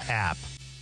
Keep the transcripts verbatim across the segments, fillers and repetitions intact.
app.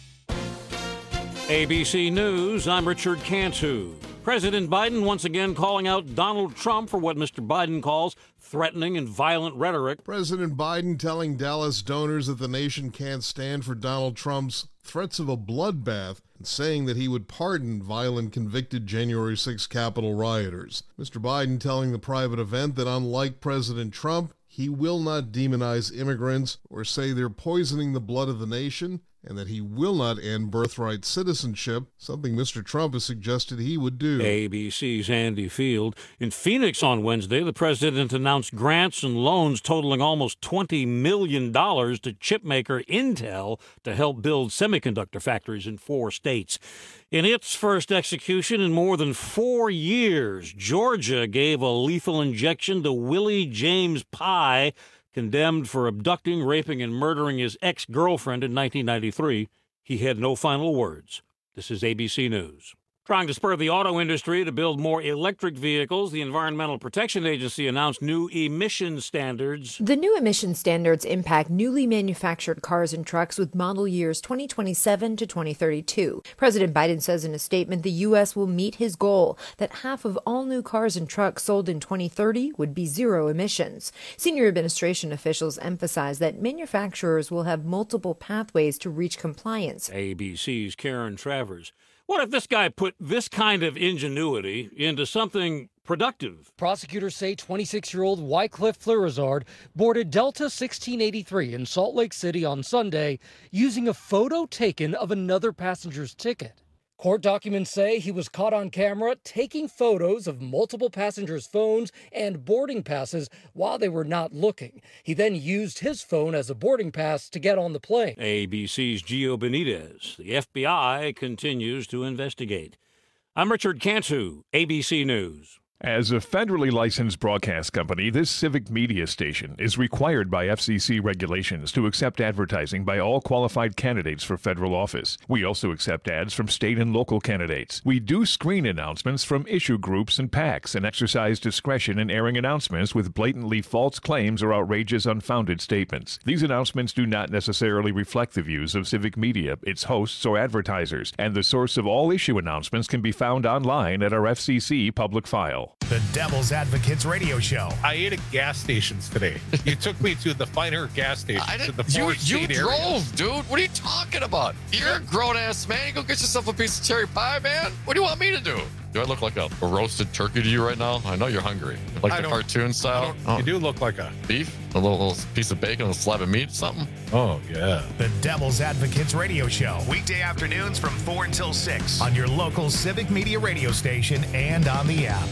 A B C News, I'm Richard Cantu. President Biden once again calling out Donald Trump for what Mister Biden calls threatening and violent rhetoric. President Biden telling Dallas donors that the nation can't stand for Donald Trump's threats of a bloodbath and saying that he would pardon violent convicted January sixth Capitol rioters. Mister Biden telling the private event that unlike President Trump, he will not demonize immigrants or say they're poisoning the blood of the nation, and that he will not end birthright citizenship, something Mister Trump has suggested he would do. A B C's Andy Field. In Phoenix on Wednesday, the president announced grants and loans totaling almost twenty million dollars to chipmaker Intel to help build semiconductor factories in four states. In its first execution in more than four years, Georgia gave a lethal injection to Willie James Pye, condemned for abducting, raping, and murdering his ex-girlfriend in nineteen ninety-three. He had no final words. This is A B C News. Trying to spur the auto industry to build more electric vehicles, the Environmental Protection Agency announced new emission standards. The new emission standards impact newly manufactured cars and trucks with model years twenty twenty-seven to twenty thirty-two. President Biden says in a statement the U S will meet his goal that half of all new cars and trucks sold in twenty thirty would be zero emissions. Senior administration officials emphasize that manufacturers will have multiple pathways to reach compliance. A B C's Karen Travers. What if this guy put this kind of ingenuity into something productive? Prosecutors say twenty-six-year-old Wycliffe Fleurizard boarded Delta sixteen eighty-three in Salt Lake City on Sunday using a photo taken of another passenger's ticket. Court documents say he was caught on camera taking photos of multiple passengers' phones and boarding passes while they were not looking. He then used his phone as a boarding pass to get on the plane. A B C's Gio Benitez. The F B I continues to investigate. I'm Richard Cantu, A B C News. As a federally licensed broadcast company, this civic media station is required by F C C regulations to accept advertising by all qualified candidates for federal office. We also accept ads from state and local candidates. We do screen announcements from issue groups and PACs and exercise discretion in airing announcements with blatantly false claims or outrageous, unfounded statements. These announcements do not necessarily reflect the views of civic media, its hosts, or advertisers, and the source of all issue announcements can be found online at our F C C public file. The Devil's Advocates Radio Show. I ate at gas stations today. You took me to the finer gas stations I in the you, four state you area. drove, dude. What are you talking about? You're a grown-ass man. Go get yourself a piece of cherry pie, man. What do you want me to do? Do I look like a, a roasted turkey to you right now? I know you're hungry. Like I the cartoon style? Oh. You do look like a... Beef? A little, little piece of bacon, a slab of meat, something? Oh, yeah. The Devil's Advocates Radio Show. Weekday afternoons from four until six on your local civic media radio station and on the app.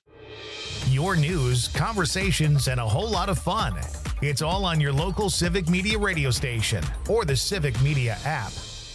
Your news, conversations, and a whole lot of fun. It's all on your local civic media radio station or the Civic Media app.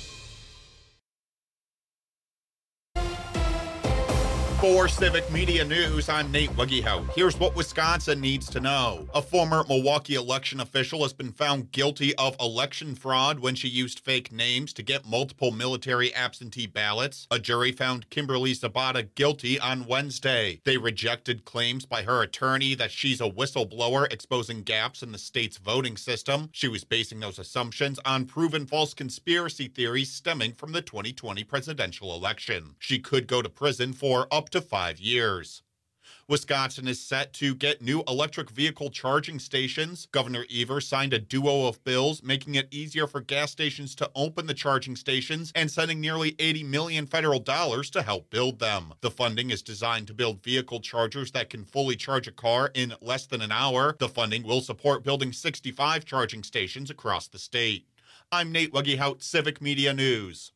For Civic Media News, I'm Nate Wuggyhout. Here's what Wisconsin needs to know. A former Milwaukee election official has been found guilty of election fraud when she used fake names to get multiple military absentee ballots. A jury found Kimberly Zabata guilty on Wednesday. They rejected claims by her attorney that she's a whistleblower exposing gaps in the state's voting system. She was basing those assumptions on proven false conspiracy theories stemming from the twenty twenty presidential election. She could go to prison for up to five years. Wisconsin is set to get new electric vehicle charging stations. Governor Evers signed a duo of bills making it easier for gas stations to open the charging stations and sending nearly eighty million dollars federal dollars to help build them. The funding is designed to build vehicle chargers that can fully charge a car in less than an hour. The funding will support building sixty-five charging stations across the state. I'm Nate Wuggyhout, Civic Media News.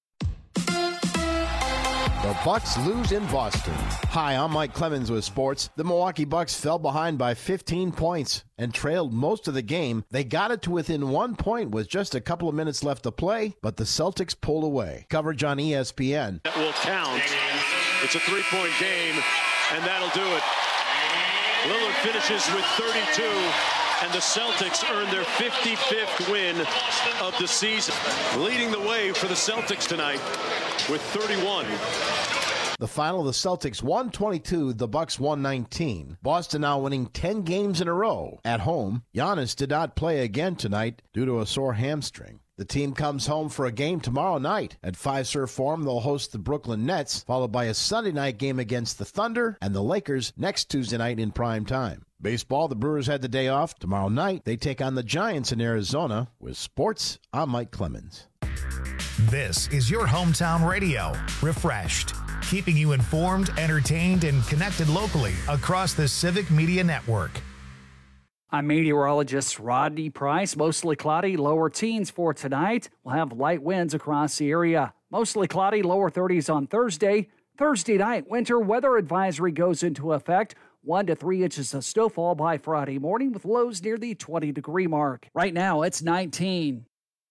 The Bucks lose in Boston. Hi, I'm Mike Clemens with sports. The Milwaukee Bucks fell behind by fifteen points and trailed most of the game. They got it to within one point with just a couple of minutes left to play, but the Celtics pulled away. Coverage on E S P N. That will count. It's a three-point game, and that'll do it. Lillard finishes with thirty-two. And the Celtics earn their fifty-fifth win of the season. Leading the way for the Celtics tonight with thirty-one. The final, the Celtics one twenty-two, the Bucks one nineteen. Boston now winning ten games in a row at home. Giannis did not play again tonight due to a sore hamstring. The team comes home for a game tomorrow night. At Fiserv Forum, they'll host the Brooklyn Nets, followed by a Sunday night game against the Thunder and the Lakers next Tuesday night in prime time. Baseball, the Brewers had the day off. Tomorrow night, they take on the Giants in Arizona. With sports, I'm Mike Clemens. This is your hometown radio, Refreshed, keeping you informed, entertained, and connected locally across the Civic Media Network. I'm meteorologist Rodney Price. Mostly cloudy, lower teens for tonight. We'll have light winds across the area. Mostly cloudy, lower thirties on Thursday. Thursday night, winter weather advisory goes into effect. One to three inches of snowfall by Friday morning with lows near the twenty degree mark. Right now, it's nineteen.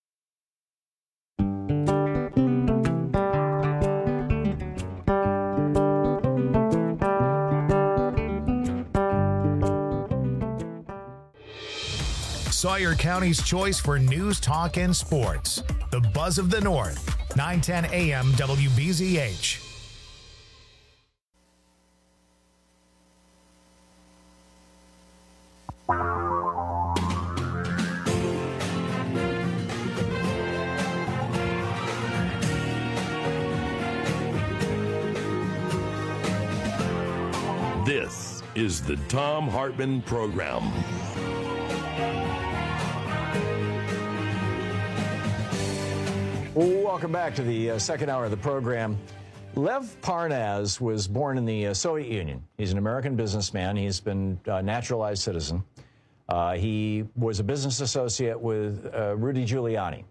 Sawyer County's choice for news, talk, and sports. The Buzz of the North, nine ten A M W B Z H. This is the Thom Hartmann Program. Welcome back to the uh, second hour of the program. Lev Parnas was born in the uh, Soviet Union. He's an American businessman. He's been a naturalized citizen. Uh, he was a business associate with uh, Rudy Giuliani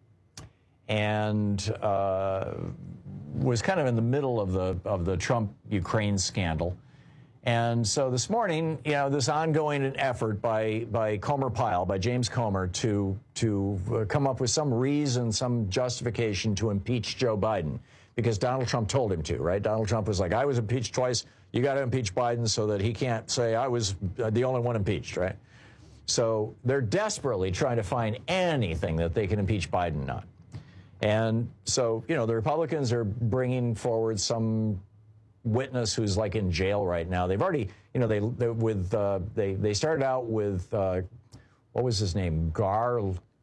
and uh, was kind of in the middle of the of the Trump-Ukraine scandal. And so this morning, you know, this ongoing effort by by Comer Pyle, by James Comer, to to uh, come up with some reason, some justification to impeach Joe Biden, because Donald Trump told him to, right? Donald Trump was like, I was impeached twice. You got to impeach Biden so that he can't say I was the only one impeached, right? So they're desperately trying to find anything that they can impeach Biden on. And so, you know, the Republicans are bringing forward some witness who's like in jail right now. They've already, you know, they, they with uh, they they started out with uh, what was his name? Gar,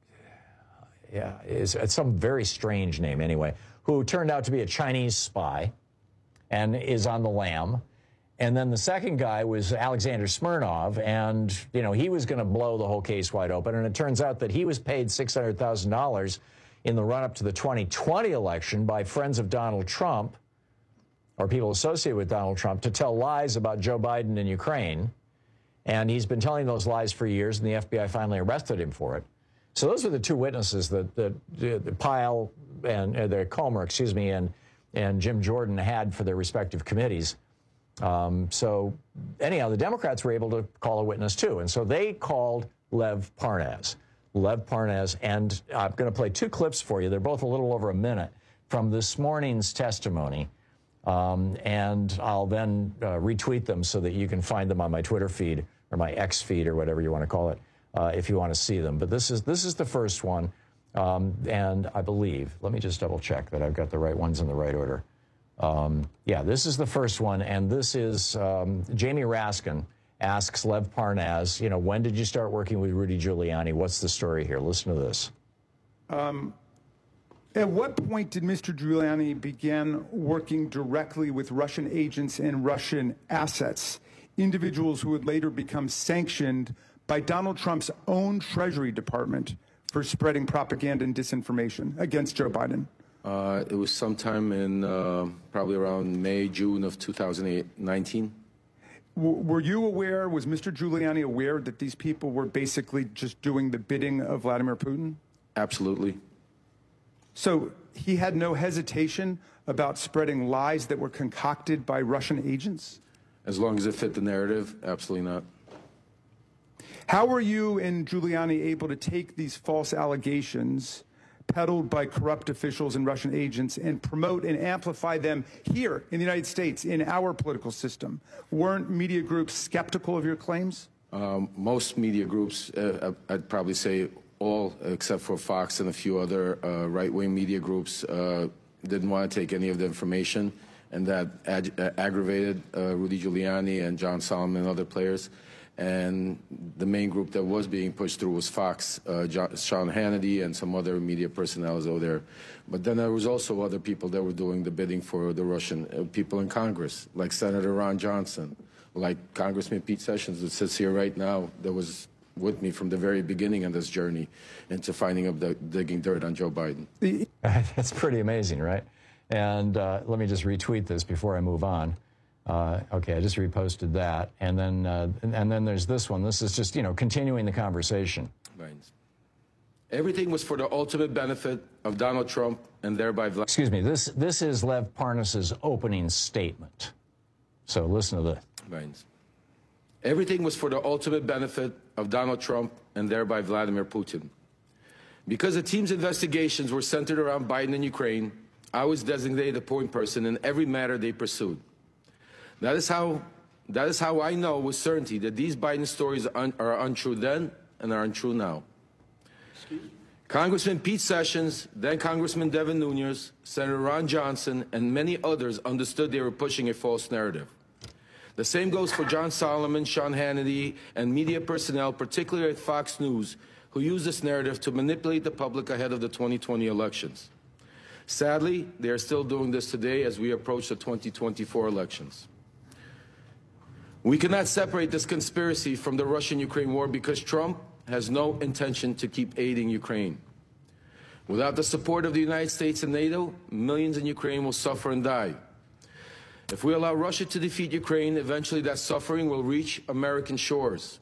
yeah, it's, it's some very strange name anyway. Who turned out to be a Chinese spy, and is on the lam. And then the second guy was Alexander Smirnov, and you know he was going to blow the whole case wide open. And it turns out that he was paid six hundred thousand dollars in the run-up to the twenty twenty election by friends of Donald Trump, or people associated with Donald Trump, to tell lies about Joe Biden and Ukraine. And he's been telling those lies for years, and the F B I finally arrested him for it. So those were the two witnesses that, that uh, Pyle and uh, the Comer, excuse me, and, and Jim Jordan had for their respective committees. Um, so anyhow, the Democrats were able to call a witness too. And so they called Lev Parnas. Lev Parnas, and I'm going to play two clips for you. They're both a little over a minute from this morning's testimony. Um, and I'll then uh, retweet them so that you can find them on my Twitter feed or my X feed or whatever you want to call it, uh, if you want to see them. But this is this is the first one, um, and I believe, let me just double check that I've got the right ones in the right order. Um, yeah, this is the first one, and this is um, Jamie Raskin asks Lev Parnas, you know, when did you start working with Rudy Giuliani? What's the story here? Listen to this. Um, at what point did Mister Giuliani begin working directly with Russian agents and Russian assets, individuals who would later become sanctioned by Donald Trump's own Treasury Department for spreading propaganda and disinformation against Joe Biden? Uh, it was sometime in uh, probably around May, June of two thousand nineteen. W- were you aware, was Mister Giuliani aware that these people were basically just doing the bidding of Vladimir Putin? Absolutely. So he had no hesitation about spreading lies that were concocted by Russian agents? As long as it fit the narrative, absolutely not. How were you and Giuliani able to take these false allegations peddled by corrupt officials and Russian agents and promote and amplify them here in the United States, in our political system? Weren't media groups skeptical of your claims? Um, most media groups, uh, I'd probably say all except for Fox and a few other uh, right-wing media groups, uh, didn't want to take any of the information, and that ag- uh, aggravated uh, Rudy Giuliani and John Solomon and other players. And the main group that was being pushed through was Fox, uh, John, Sean Hannity, and some other media personnel over there. But then there was also other people that were doing the bidding for the Russian uh, people in Congress, like Senator Ron Johnson, like Congressman Pete Sessions that sits here right now, that was with me from the very beginning of this journey into finding up the digging dirt on Joe Biden. That's pretty amazing, right? And uh, let me just retweet this before I move on. Uh, okay, I just reposted that, and then uh, and, and then there's this one. This is just, you know, continuing the conversation. Right. Everything was for the ultimate benefit of Donald Trump and thereby. Vla- Excuse me. This this is Lev Parnas's opening statement. So listen to this. Right. Everything was for the ultimate benefit of Donald Trump and thereby Vladimir Putin. Because the team's investigations were centered around Biden and Ukraine, I was designated a point person in every matter they pursued. That is how, that is how I know with certainty that these Biden stories are, un, are untrue then and are untrue now. Congressman Pete Sessions, then Congressman Devin Nunes, Senator Ron Johnson, and many others understood they were pushing a false narrative. The same goes for John Solomon, Sean Hannity, and media personnel, particularly at Fox News, who used this narrative to manipulate the public ahead of the twenty twenty elections. Sadly, they are still doing this today as we approach the twenty twenty-four elections. We cannot separate this conspiracy from the Russian-Ukraine war because Trump has no intention to keep aiding Ukraine. Without the support of the United States and NATO, millions in Ukraine will suffer and die. If we allow Russia to defeat Ukraine, eventually that suffering will reach American shores.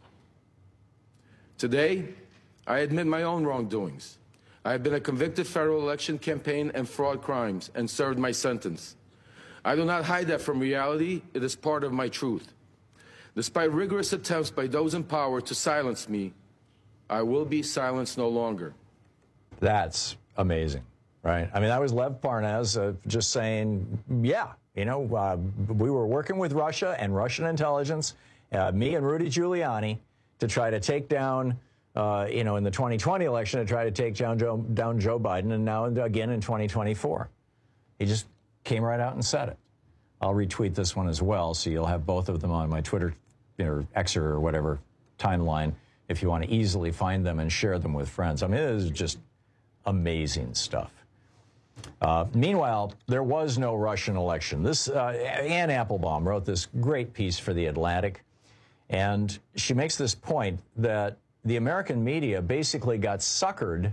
Today, I admit my own wrongdoings. I have been a convicted federal election campaign and fraud crimes and served my sentence. I do not hide that from reality. It is part of my truth. Despite rigorous attempts by those in power to silence me, I will be silenced no longer. That's amazing, right? I mean, that was Lev Parnas uh, just saying, yeah, you know, uh, we were working with Russia and Russian intelligence, uh, me and Rudy Giuliani, to try to take down, uh, you know, in the twenty twenty election, to try to take down Joe, down Joe Biden, and now again in twenty twenty-four. He just came right out and said it. I'll retweet this one as well, so you'll have both of them on my Twitter, you know, Xer or whatever timeline, if you want to easily find them and share them with friends. I mean, it is just amazing stuff. Uh, meanwhile, there was no Russian election. This uh, Ann Applebaum wrote this great piece for The Atlantic, and she makes this point that the American media basically got suckered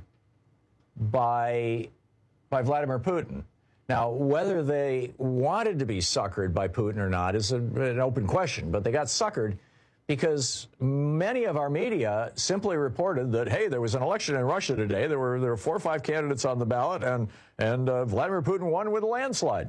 by, by Vladimir Putin. Now, whether they wanted to be suckered by Putin or not is a, an open question, but they got suckered because many of our media simply reported that, hey, there was an election in Russia today. There were there were four or five candidates on the ballot, and, and uh, Vladimir Putin won with a landslide.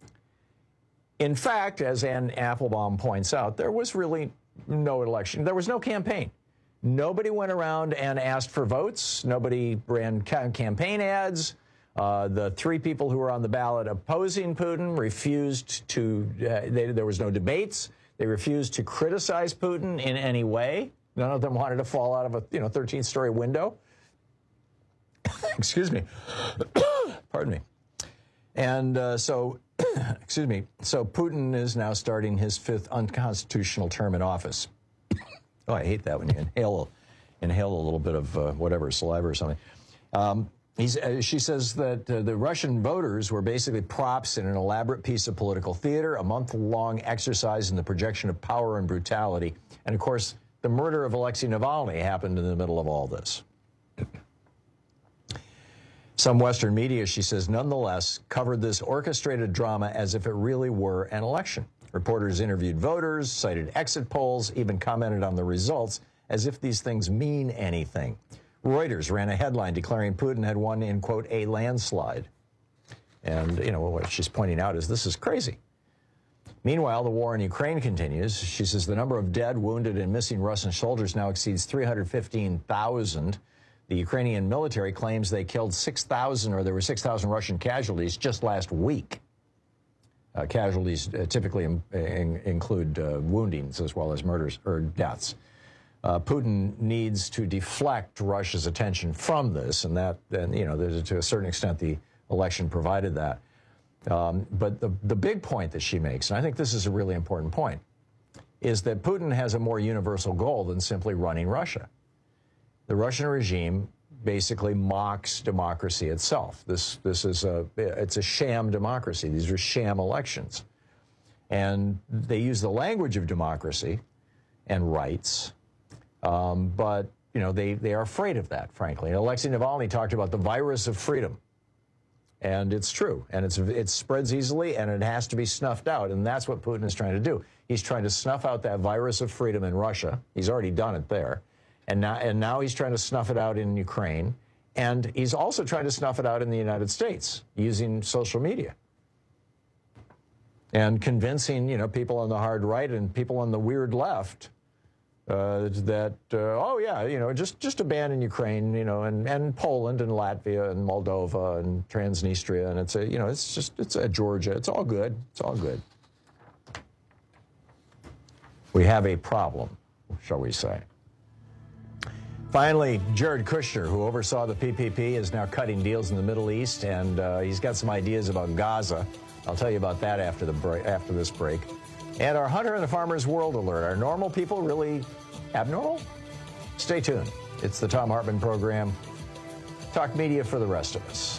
In fact, as Ann Applebaum points out, there was really no election. There was no campaign. Nobody went around and asked for votes. Nobody ran ca- campaign ads. Uh, the three people who were on the ballot opposing Putin refused to, uh, they, there was no debates. They refused to criticize Putin in any way. None of them wanted to fall out of a, you know, thirteenth-story window. Excuse me. Pardon me. And uh, so, excuse me, so Putin is now starting his fifth unconstitutional term in office. Oh, I hate that when you inhale, inhale a little bit of uh, whatever, saliva or something. Um, He's, uh, she says that uh, the Russian voters were basically props in an elaborate piece of political theater, a month-long exercise in the projection of power and brutality. And, of course, the murder of Alexei Navalny happened in the middle of all this. Some Western media, she says, nonetheless, covered this orchestrated drama as if it really were an election. Reporters interviewed voters, cited exit polls, even commented on the results as if these things mean anything. Reuters ran a headline declaring Putin had won in, quote, a landslide. And, you know, what she's pointing out is this is crazy. Meanwhile, the war in Ukraine continues. She says the number of dead, wounded, and missing Russian soldiers now exceeds three hundred fifteen thousand. The Ukrainian military claims they killed six thousand, or there were six thousand Russian casualties just last week. Uh, casualties uh, typically in, in, include uh, woundings as well as murders or deaths. Uh, Putin needs to deflect Russia's attention from this, and that, and, you know, to a certain extent, the election provided that. Um, but the, the big point that she makes, and I think this is a really important point, is that Putin has a more universal goal than simply running Russia. The Russian regime basically mocks democracy itself. This, this is a, it's a sham democracy. These are sham elections. And they use the language of democracy and rights, um, but, you know, they, they are afraid of that, frankly. And Alexei Navalny talked about the virus of freedom. And it's true, and it's, it spreads easily, and it has to be snuffed out, and that's what Putin is trying to do. He's trying to snuff out that virus of freedom in Russia. He's already done it there, and now, and now he's trying to snuff it out in Ukraine, and he's also trying to snuff it out in the United States using social media and convincing, you know, people on the hard right and people on the weird left Uh, that, uh, oh, yeah, you know, just, just abandon Ukraine, you know, and, and Poland and Latvia and Moldova and Transnistria. And it's a, you know, it's just, it's a Georgia. It's all good. It's all good. We have a problem, shall we say. Finally, Jared Kushner, who oversaw the P P P, is now cutting deals in the Middle East, and uh, he's got some ideas about Gaza. I'll tell you about that after the break, after this break. And our Hunter and the Farmer's World Alert. Are normal people really abnormal? Stay tuned. It's the Thom Hartmann Program. Talk media for the rest of us.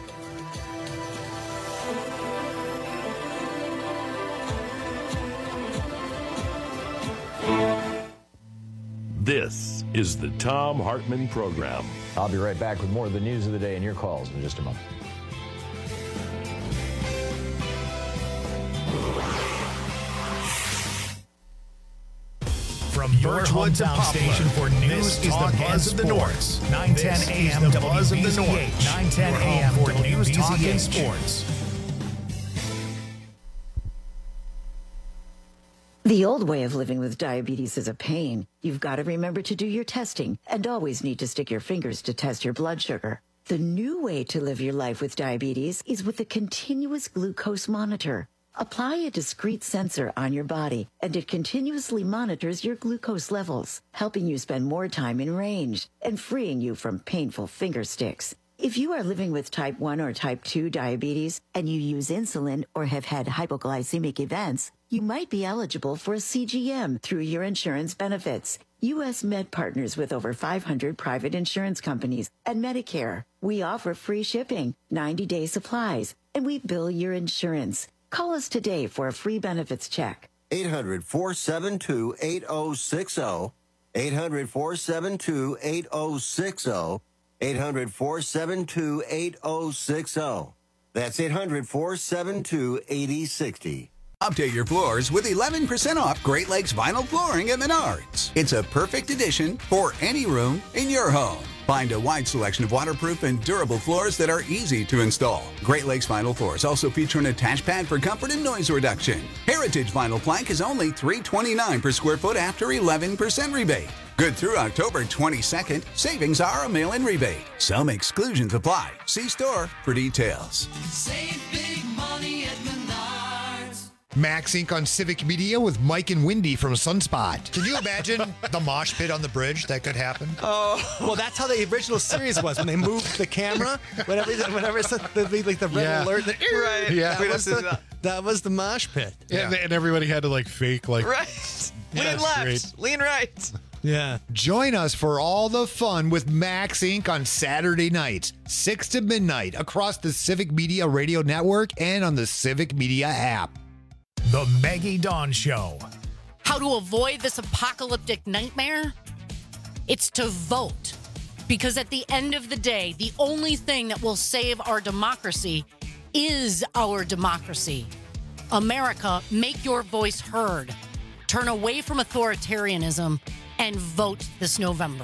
This is the Thom Hartmann Program. I'll be right back with more of the news of the day and your calls in just a moment. From your hometown station for news is the Buzz of the North. nine ten A M the Buzz of the North. nine ten A M for news, talk, and sports. The old way of living with diabetes is a pain. You've got to remember to do your testing and always need to stick your fingers to test your blood sugar. The new way to live your life with diabetes is with a continuous glucose monitor. Apply a discrete sensor on your body, and it continuously monitors your glucose levels, helping you spend more time in range and freeing you from painful finger sticks. If you are living with type one or type two diabetes and you use insulin or have had hypoglycemic events, you might be eligible for a C G M through your insurance benefits. U S Med partners with over five hundred private insurance companies and Medicare. We offer free shipping, ninety-day supplies, and we bill your insurance. Call us today for a free benefits check. eight hundred, four seven two, eight oh six oh. eight hundred, four seven two, eight oh six oh. eight hundred, four seven two, eight oh six oh. That's eight hundred, four seven two, eight oh six oh. Update your floors with eleven percent off Great Lakes Vinyl Flooring at Menards. It's a perfect addition for any room in your home. Find a wide selection of waterproof and durable floors that are easy to install. Great Lakes Vinyl Floors also feature an attached pad for comfort and noise reduction. Heritage Vinyl Plank is only three hundred twenty-nine dollars per square foot after eleven percent rebate. Good through October twenty-second. Savings are a mail-in rebate. Some exclusions apply. See store for details. Save big money at Menards. Max Incorporated on Civic Media with Mike and Wendy from Sunspot. Can you imagine the mosh pit on the bridge that could happen? Oh, well, that's how the original series was when they moved the camera. Whenever, whenever it's the, like the red Yeah. alert, the, Right. Yeah, We that was, don't do the, that. that was the mosh pit. Yeah. And, and everybody had to like fake like. Right. Lean That's left. great. Lean right. Yeah. Join us for all the fun with Max Incorporated on Saturday nights, six to midnight, across the Civic Media Radio Network and on the Civic Media app. The Maggie Dawn Show. How to avoid this apocalyptic nightmare? It's to vote. Because at the end of the day, the only thing that will save our democracy is our democracy. America, make your voice heard. Turn away from authoritarianism and vote this November.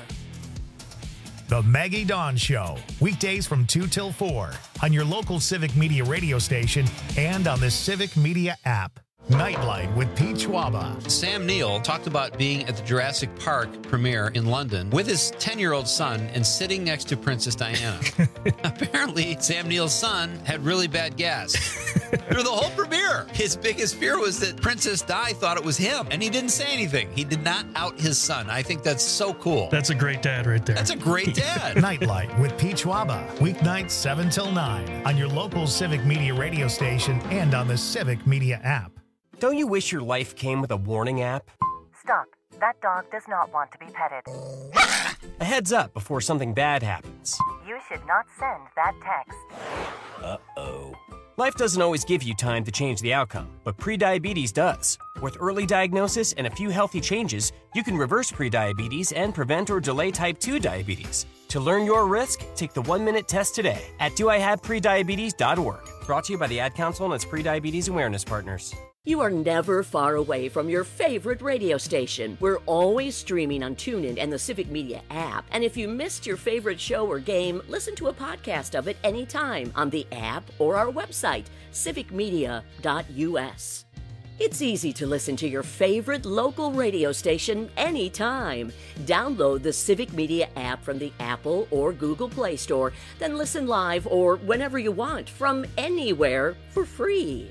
The Maggie Dawn Show. Weekdays from two till four on your local Civic Media radio station and on the Civic Media app. Nightlight with Pete Schwaba. Sam Neill talked about being at the Jurassic Park premiere in London with his ten-year-old son and sitting next to Princess Diana. Apparently, Sam Neill's son had really bad gas. Through the whole premiere, his biggest fear was that Princess Di thought it was him, and he didn't say anything. He did not out his son. I think that's so cool. That's a great dad right there. That's a great dad. Nightlight with Pete Schwaba. Weeknights seven till nine on your local Civic Media radio station and on the Civic Media app. Don't you wish your life came with a warning app? Stop. That dog does not want to be petted. A heads up before something bad happens. You should not send that text. Uh-oh. Life doesn't always give you time to change the outcome, but prediabetes does. With early diagnosis and a few healthy changes, you can reverse prediabetes and prevent or delay type two diabetes. To learn your risk, take the one-minute test today at do I have prediabetes dot org. Brought to you by the Ad Council and its prediabetes awareness partners. You are never far away from your favorite radio station. We're always streaming on TuneIn and the Civic Media app. And if you missed your favorite show or game, listen to a podcast of it anytime on the app or our website, civic media dot u s. It's easy to listen to your favorite local radio station anytime. Download the Civic Media app from the Apple or Google Play Store, then listen live or whenever you want from anywhere for free.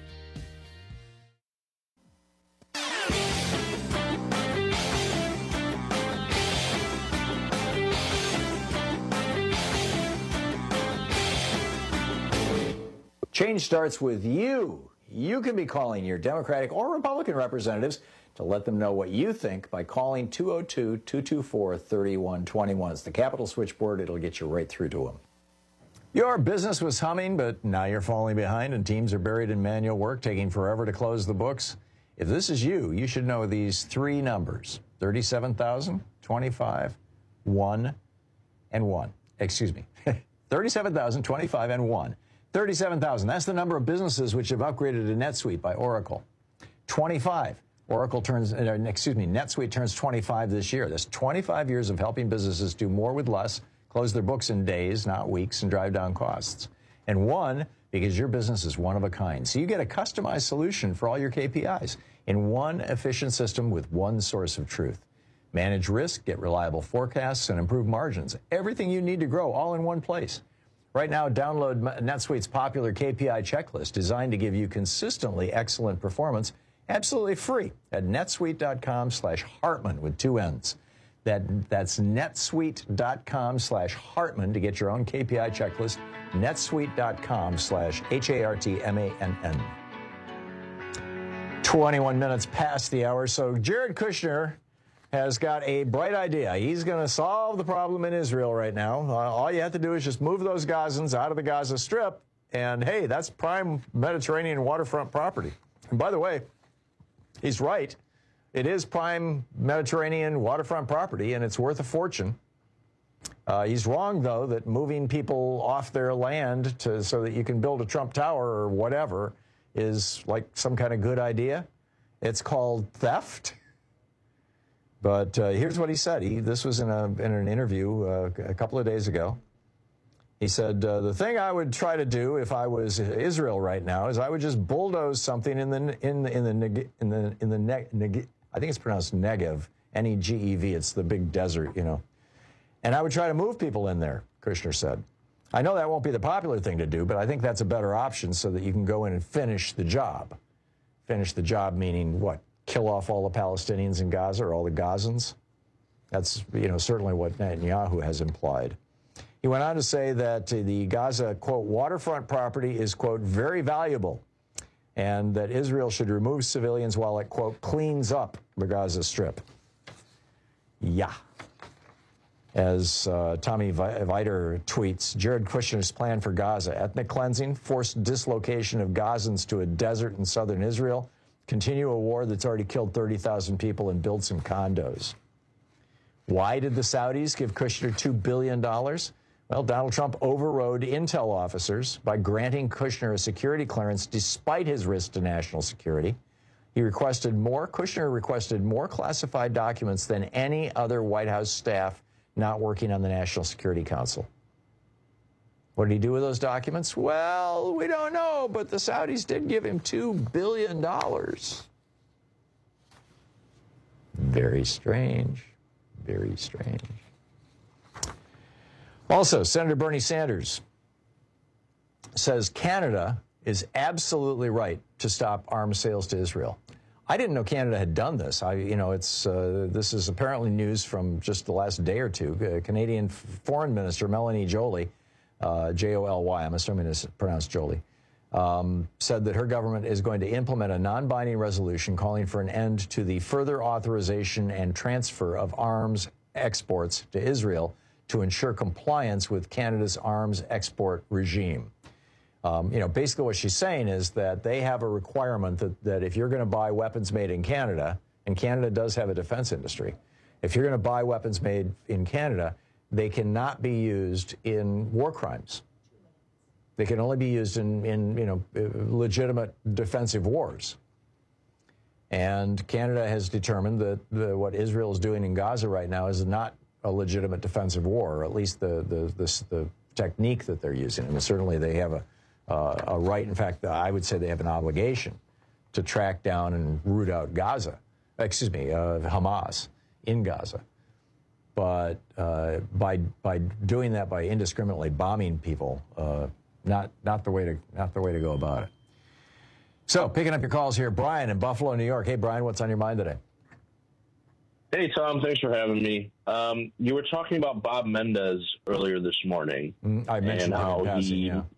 Change starts with you. You can be calling your Democratic or Republican representatives to let them know what you think by calling two oh two, two two four, three one two one. It's the Capitol switchboard. It'll get you right through to them. Your business was humming, but now you're falling behind and teams are buried in manual work, taking forever to close the books. If this is you, you should know these three numbers: thirty-seven thousand, twenty-five, one, and one. Excuse me. thirty-seven thousand, twenty-five, and one. thirty-seven thousand, that's the number of businesses which have upgraded to NetSuite by Oracle. twenty-five, Oracle turns, uh, excuse me, NetSuite turns twenty-five this year. That's twenty-five years of helping businesses do more with less, close their books in days, not weeks, and drive down costs. And one, because your business is one of a kind. So you get a customized solution for all your K P Is in one efficient system with one source of truth. Manage risk, get reliable forecasts, and improve margins. Everything you need to grow all in one place. Right now, download NetSuite's popular K P I checklist designed to give you consistently excellent performance absolutely free at netsuite.com slash Hartman with two N's. That, that's netsuite.com slash Hartman to get your own K P I checklist, netsuite.com slash H A R T M A N N. twenty-one minutes past the hour, so Jared Kushner has got a bright idea. He's going to solve the problem in Israel right now. Uh, all you have to do is just move those Gazans out of the Gaza Strip, and hey, that's prime Mediterranean waterfront property. And by the way, he's right. It is prime Mediterranean waterfront property, and it's worth a fortune. Uh, he's wrong, though, that moving people off their land to, so that you can build a Trump Tower or whatever is like some kind of good idea. It's called theft. But uh, here's what he said. He, this was in, a, in an interview uh, a couple of days ago. He said, uh, the thing I would try to do if I was Israel right now is I would just bulldoze something in the, in the, in the, in the, in the ne- neg- I think it's pronounced Negev, N E G E V. It's the big desert, you know. And I would try to move people in there, Kushner said. I know that won't be the popular thing to do, but I think that's a better option so that you can go in and finish the job. Finish the job meaning what? Kill off all the Palestinians in Gaza or all the Gazans? That's, you know, certainly what Netanyahu has implied. He went on to say that the Gaza, quote, waterfront property is, quote, very valuable, and that Israel should remove civilians while it, quote, cleans up the Gaza Strip. Yeah. As uh, Tommy Viter tweets, Jared Kushner's plan for Gaza: ethnic cleansing, forced dislocation of Gazans to a desert in southern Israel, continue a war that's already killed thirty thousand people, and build some condos. Why did the Saudis give Kushner two billion dollars? Well, Donald Trump overrode intel officers by granting Kushner a security clearance despite his risk to national security. He requested more, Kushner requested more classified documents than any other White House staff not working on the National Security Council. What did he do with those documents? Well, we don't know, but the Saudis did give him two billion dollars. Very strange. Very strange. Also, Senator Bernie Sanders says Canada is absolutely right to stop arms sales to Israel. I didn't know Canada had done this. I, you know, it's uh, this is apparently news from just the last day or two. Uh, Canadian Foreign Minister Melanie Joly, uh, J O L Y, I'm assuming it's pronounced Joly, um, said that her government is going to implement a non-binding resolution calling for an end to the further authorization and transfer of arms exports to Israel to ensure compliance with Canada's arms export regime. Um, you know, basically what she's saying is that they have a requirement that, that if you're going to buy weapons made in Canada, and Canada does have a defense industry, if you're going to buy weapons made in Canada, they cannot be used in war crimes. They can only be used in, in you know, legitimate defensive wars. And Canada has determined that the, what Israel is doing in Gaza right now is not a legitimate defensive war, or at least the the, the, the technique that they're using. And certainly they have a, uh, a right, in fact, I would say they have an obligation to track down and root out Gaza, excuse me, uh, Hamas in Gaza. But uh, by by doing that, by indiscriminately bombing people, uh, not not the way to not the way to go about it. So, picking up your calls here, Brian in Buffalo, New York. Hey, Brian, what's on your mind today? Hey, Tom, thanks for having me. Um, you were talking about Bob Menendez earlier this morning. Mm, I mentioned and how passing, he yeah.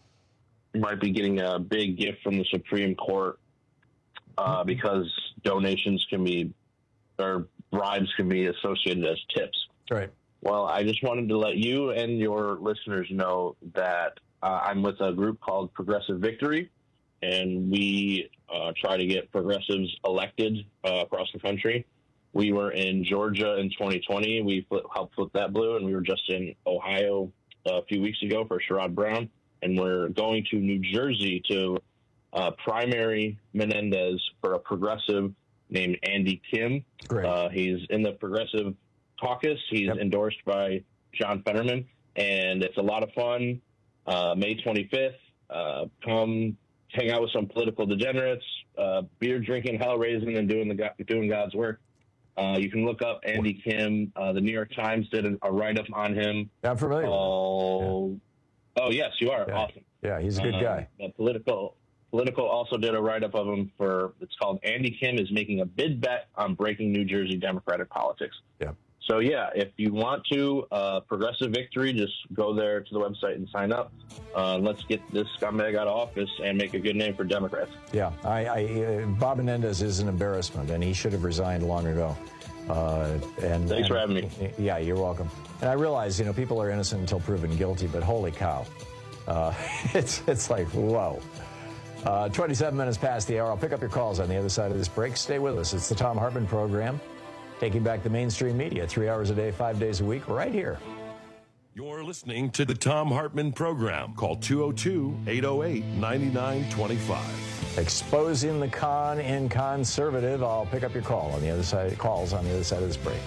might be getting a big gift from the Supreme Court uh, because donations can be, or bribes can be associated as tips. Right. Well, I just wanted to let you and your listeners know that uh, I'm with a group called Progressive Victory, and we uh, try to get progressives elected uh, across the country. We were in Georgia in twenty twenty. We flip, helped flip that blue, and we were just in Ohio a few weeks ago for Sherrod Brown, and we're going to New Jersey to uh, primary Menendez for a progressive named Andy Kim. Great. Uh, he's in the Progressive Caucus. He's yep. endorsed by John Fetterman, and it's a lot of fun. Uh, May twenty-fifth, uh, come hang out with some political degenerates, uh, beer drinking, hell raising, and doing the doing God's work. Uh, you can look up Andy Kim. Uh, the New York Times did a, a write-up on him. I'm familiar. Oh, yeah. oh yes, you are. Yeah. Awesome. Yeah, he's a good uh, guy. The Political Political also did a write-up of him for, it's called Andy Kim is making a big bet on breaking New Jersey Democratic politics. Yeah. So, yeah, if you want to, uh, Progressive Victory, just go there to the website and sign up. Uh, let's get this scumbag out of office and make a good name for Democrats. Yeah, I, I, uh, Bob Menendez is an embarrassment, and he should have resigned long ago. Uh, and Thanks and, for having me. Yeah, you're welcome. And I realize, you know, people are innocent until proven guilty, but holy cow. Uh, it's, it's like, whoa. Uh, twenty-seven minutes past the hour. I'll pick up your calls on the other side of this break. Stay with us. It's the Tom Hartman Program, taking back the mainstream media three hours a day, five days a week, right here. You're listening to the Tom Hartman Program. Call two oh two, eight oh eight, nine nine two five. Exposing the con in conservative. I'll pick up your call on the other side. Calls on the other side of this break.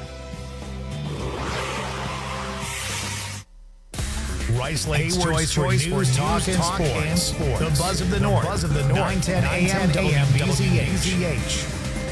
Rice Lake's choice, choice for news, talk, and, talk sports. and sports. The Buzz of the North. The Buzz of the North. nine ten A M W Z H.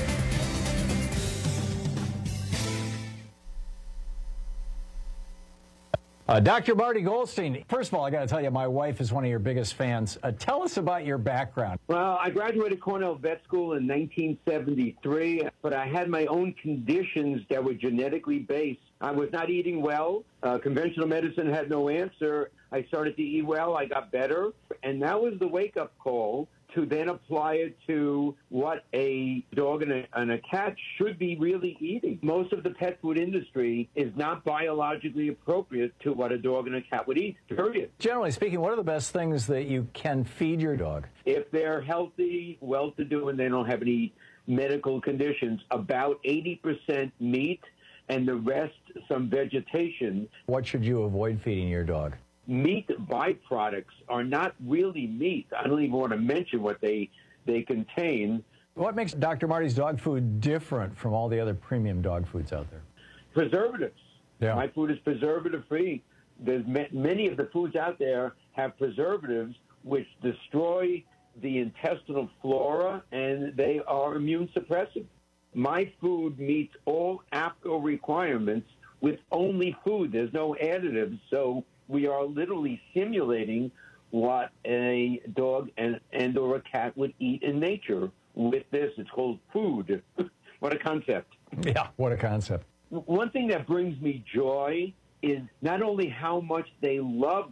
Uh, Doctor Marty Goldstein, first of all, I got to tell you, my wife is one of your biggest fans. Uh, tell us about your background. Well, I graduated Cornell Vet School in nineteen seventy-three, but I had my own conditions that were genetically based. I was not eating well. Uh, conventional medicine had no answer. I started to eat well. I got better. And that was the wake-up call to then apply it to what a dog and a, and a cat should be really eating. Most of the pet food industry is not biologically appropriate to what a dog and a cat would eat, period. Generally speaking, what are the best things that you can feed your dog? If they're healthy, well-to-do, and they don't have any medical conditions, about eighty percent meat and the rest some vegetation. What should you avoid feeding your dog? Meat byproducts are not really meat. I don't even want to mention what they they contain. What makes Doctor Marty's dog food different from all the other premium dog foods out there? Preservatives. Yeah. My food is preservative-free. There's ma- many of the foods out there have preservatives which destroy the intestinal flora, and they are immune suppressive. My food meets all A P C O requirements with only food. There's no additives, so we are literally simulating what a dog and, and or a cat would eat in nature with this. It's called food. What a concept. Yeah, what a concept. One thing that brings me joy is not only how much they love this,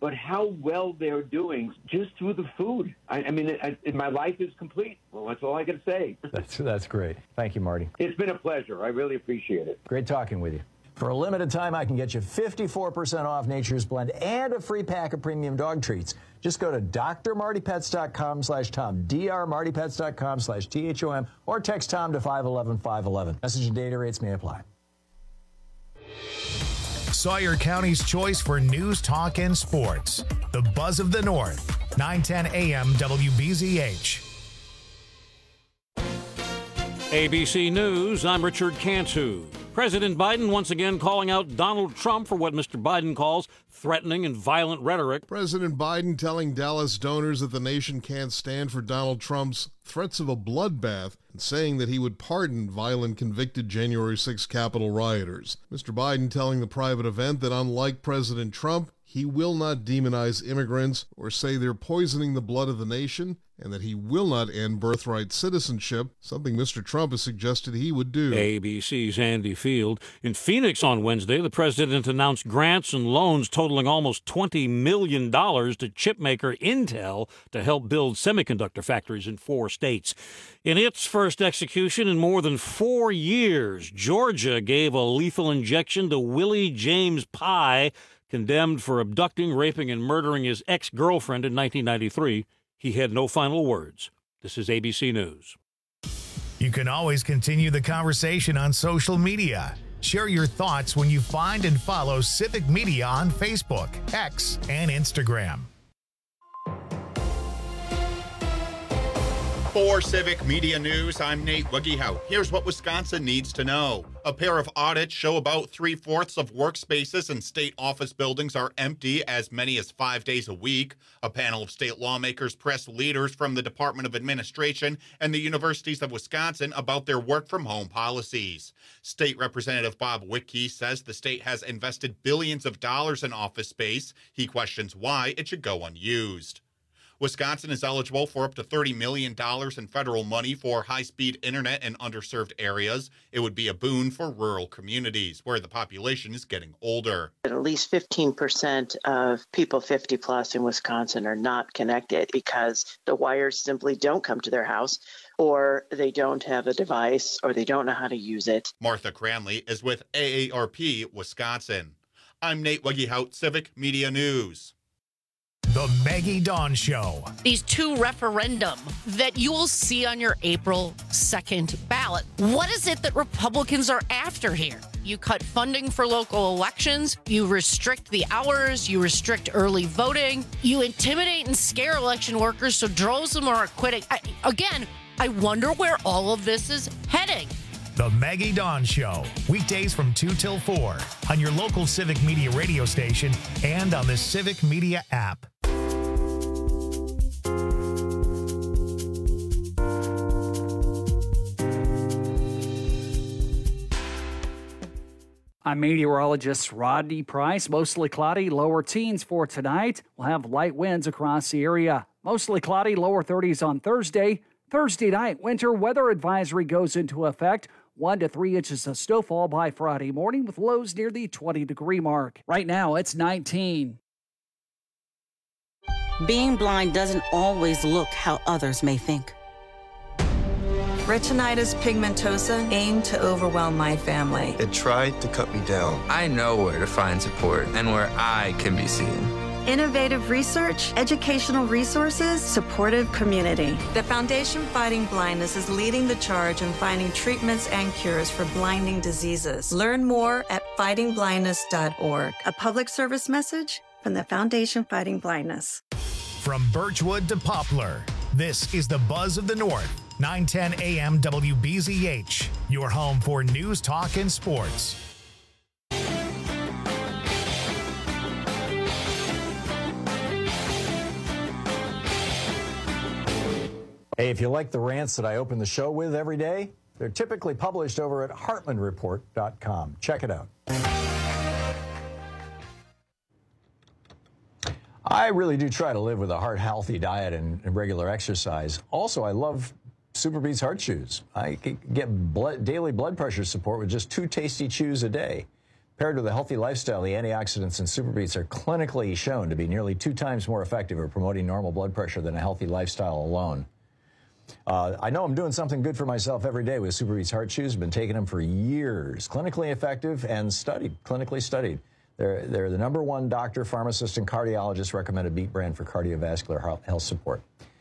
but how well they're doing just through the food. I, I mean, it, it, my life is complete. Well, that's all I can say. That's, that's great. Thank you, Marty. It's been a pleasure. I really appreciate it. Great talking with you. For a limited time, I can get you fifty-four percent off Nature's Blend and a free pack of premium dog treats. Just go to d r marty pets dot com slash Tom, d r marty pets dot com slash T H O M, or text Tom to five one one five one one. Message and data rates may apply. Sawyer County's choice for news, talk, and sports. The Buzz of the North, nine ten A M W B Z H. A B C News, I'm Richard Cantu. President Biden once again calling out Donald Trump for what Mister Biden calls threatening and violent rhetoric. President Biden telling Dallas donors that the nation can't stand for Donald Trump's threats of a bloodbath and saying that he would pardon violent convicted January sixth Capitol rioters. Mister Biden telling the private event that unlike President Trump, he will not demonize immigrants or say they're poisoning the blood of the nation, and that he will not end birthright citizenship, something Mister Trump has suggested he would do. A B C's Andy Field. In Phoenix on Wednesday, the president announced grants and loans totaling almost twenty million dollars to chipmaker Intel to help build semiconductor factories in four states. In its first execution in more than four years, Georgia gave a lethal injection to Willie James Pye, condemned for abducting, raping, and murdering his ex-girlfriend in nineteen ninety-three. He had no final words. This is A B C News. You can always continue the conversation on social media. Share your thoughts when you find and follow Civic Media on Facebook, X, and Instagram. For Civic Media News, I'm Nate Wiggyhout. Here's what Wisconsin needs to know. A pair of audits show about three-fourths of workspaces in state office buildings are empty as many as five days a week. A panel of state lawmakers pressed leaders from the Department of Administration and the universities of Wisconsin about their work-from-home policies. State Representative Bob Wittke says the state has invested billions of dollars in office space. He questions why it should go unused. Wisconsin is eligible for up to thirty million dollars in federal money for high-speed internet in underserved areas. It would be a boon for rural communities where the population is getting older. At least fifteen percent of people fifty plus in Wisconsin are not connected because the wires simply don't come to their house, or they don't have a device, or they don't know how to use it. Martha Cranley is with A A R P Wisconsin. I'm Nate Wiggyhout, Civic Media News. The Maggie Dawn Show. These two referendum that you will see on your April second ballot. What is it that Republicans are after here? You cut funding for local elections, you restrict the hours, you restrict early voting, you intimidate and scare election workers so droves of them are quitting. I, again, I wonder where all of this is heading. The Maggie Dawn Show, weekdays from two till four on your local Civic Media radio station and on the Civic Media app. I'm meteorologist Rodney Price. Mostly cloudy, lower teens for tonight. We'll have light winds across the area. Mostly cloudy, lower thirties on Thursday. Thursday night, winter weather advisory goes into effect. One to three inches of snowfall by Friday morning with lows near the twenty degree mark. Right now, it's nineteen. Being blind doesn't always look how others may think. Retinitis pigmentosa aimed to overwhelm my family. It tried to cut me down. I know where to find support and where I can be seen. Innovative research, educational resources, supportive community. The Foundation Fighting Blindness is leading the charge in finding treatments and cures for blinding diseases. Learn more at fighting blindness dot org. A public service message from the Foundation Fighting Blindness. From Birchwood to Poplar, this is the Buzz of the North, nine ten A M W B Z H, your home for news, talk, and sports. Hey, if you like the rants that I open the show with every day, they're typically published over at Hartman Report dot com. Check it out. I really do try to live with a heart-healthy diet and, and regular exercise. Also, I love Superbeats Heart Chews. I get blood, daily blood pressure support with just two tasty chews a day. Paired with a healthy lifestyle, the antioxidants in Super Beets are clinically shown to be nearly two times more effective at promoting normal blood pressure than a healthy lifestyle alone. Uh, I know I'm doing something good for myself every day with Super Beets Heart Chews. I've been taking them for years. Clinically effective and studied, clinically studied. They're, they're the number one doctor, pharmacist, and cardiologist recommended beet brand for cardiovascular health support.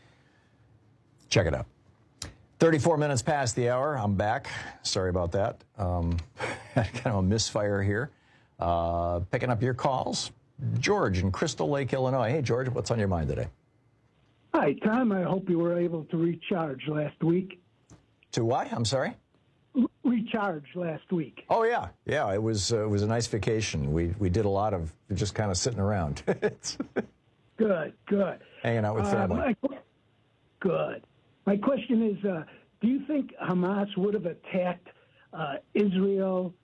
Check it out. thirty-four minutes past the hour. I'm back. Sorry about that. Um, kind of a misfire here. Uh, picking up your calls. George in Crystal Lake, Illinois. Hey, George, what's on your mind today? Hi, Tom. I hope you were able to recharge last week. To what? I'm sorry? Recharge last week. Oh, yeah. Yeah, it was uh, it was a nice vacation. We we did a lot of just kind of sitting around. Good, good. Hanging out with family. Uh, my, good. My question is, uh, do you think Hamas would have attacked uh, Israel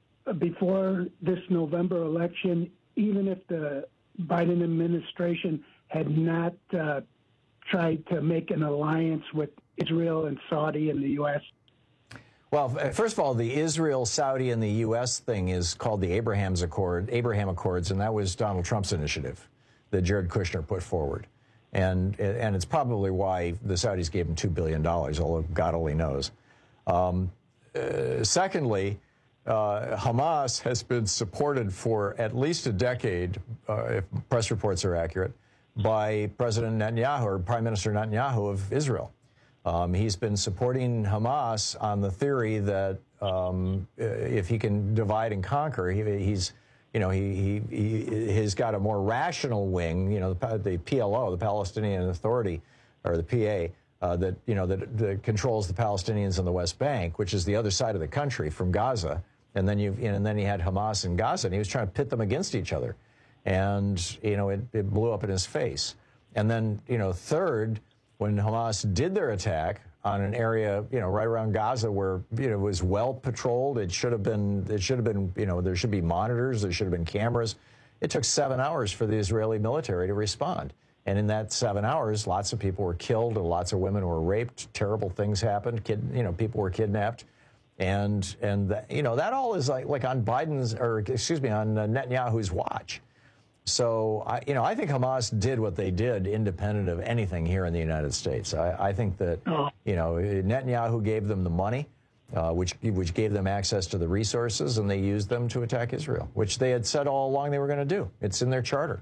before this November election, even if the Biden administration had not uh, tried to make an alliance with Israel and Saudi and the U S? Well, first of all, the Israel, Saudi, and the U S thing is called the Abraham's Accord, Abraham Accords, and that was Donald Trump's initiative that Jared Kushner put forward. And and it's probably why the Saudis gave him two billion dollars, although God only knows. Um, uh, secondly, uh, Hamas has been supported for at least a decade, uh, if press reports are accurate, by President Netanyahu, or Prime Minister Netanyahu of Israel. Um, he's been supporting Hamas on the theory that um, if he can divide and conquer, he, he's, you know, he, he, he, he's got a more rational wing, you know, the, the P L O, the Palestinian Authority, or the P A, uh, that, you know, that, that controls the Palestinians on the West Bank, which is the other side of the country from Gaza. And then you, and then he had Hamas in Gaza, and he was trying to pit them against each other. And, you know, it, it blew up in his face. And then, you know, third, when Hamas did their attack on an area, you know, right around Gaza where, you know, it was well patrolled, it should have been, it should have been, you know, there should be monitors, there should have been cameras. It took seven hours for the Israeli military to respond. And in that seven hours, lots of people were killed and lots of women were raped. Terrible things happened. Kid, you know, people were kidnapped. And, and the, you know, that all is like, like on Biden's, or excuse me, on uh, Netanyahu's watch. So, I, you know, I think Hamas did what they did independent of anything here in the United States. I, I think that, you know, Netanyahu gave them the money, uh, which which gave them access to the resources, and they used them to attack Israel, which they had said all along they were going to do. It's in their charter.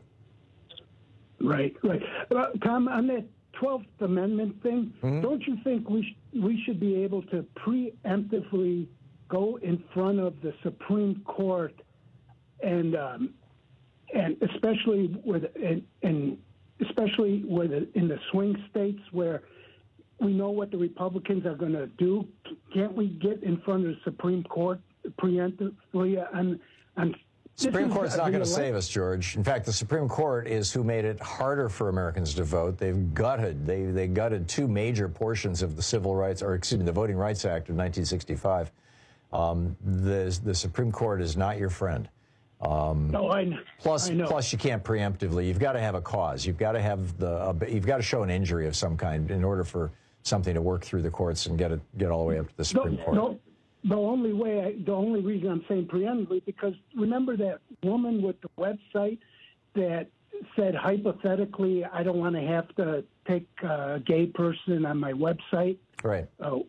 Right, right. Uh, Tom, on that twelfth Amendment thing, mm-hmm. don't you think we, sh- we should be able to preemptively go in front of the Supreme Court and... Um, And especially with, and, and especially with in the swing states where we know what the Republicans are going to do, can't we get in front of the Supreme Court preemptively? And, and Supreme Court's not going to save us, George. In fact, the Supreme Court is who made it harder for Americans to vote. They've gutted, they they gutted two major portions of the Civil Rights, or excuse me, the Voting Rights Act of nineteen sixty-five. Um, the the Supreme Court is not your friend. Um, no, I, plus, I know. Plus, you can't preemptively. You've got to have a cause. You've got to have the. Uh, you've got to show an injury of some kind in order for something to work through the courts and get it get all the way up to the Supreme no, Court. No, the only way, I, the only reason I'm saying preemptively, because remember that woman with the website that said hypothetically, I don't want to have to take a gay person on my website. Right. Oh,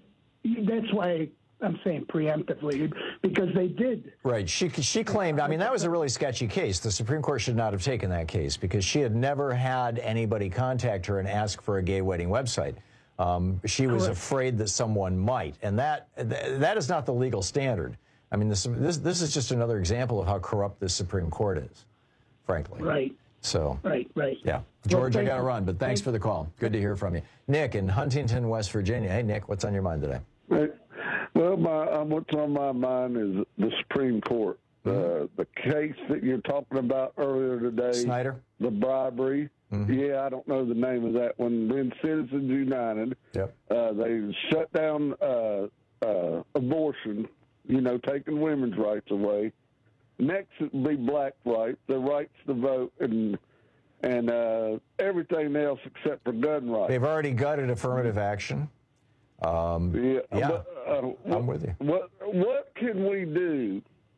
that's why. I'm saying preemptively because they did. Right. She she claimed, I mean, that was a really sketchy case. The Supreme Court should not have taken that case because she had never had anybody contact her and ask for a gay wedding website. Um, she was Correct. afraid that someone might. And that that is not the legal standard. I mean, this, this, this is just another example of how corrupt the Supreme Court is, frankly. Right. So. Right, right. Yeah. George, well, I got to you. run, but thanks Thank for the call. Good to hear from you. Nick in Huntington, West Virginia. Hey, Nick, what's on your mind today? Right. Well, my, uh, what's on my mind is the Supreme Court. Mm-hmm. Uh, the case that you're talking about earlier today. Snyder? The bribery. Mm-hmm. Yeah, I don't know the name of that one. Then Citizens United. Yep. Uh, they shut down uh, uh, abortion, you know, taking women's rights away. Next would be black rights, the rights to vote, and and uh, everything else except for gun rights. They've already gutted affirmative action. Um, yeah, yeah but, uh, what, I'm with you. What what can we do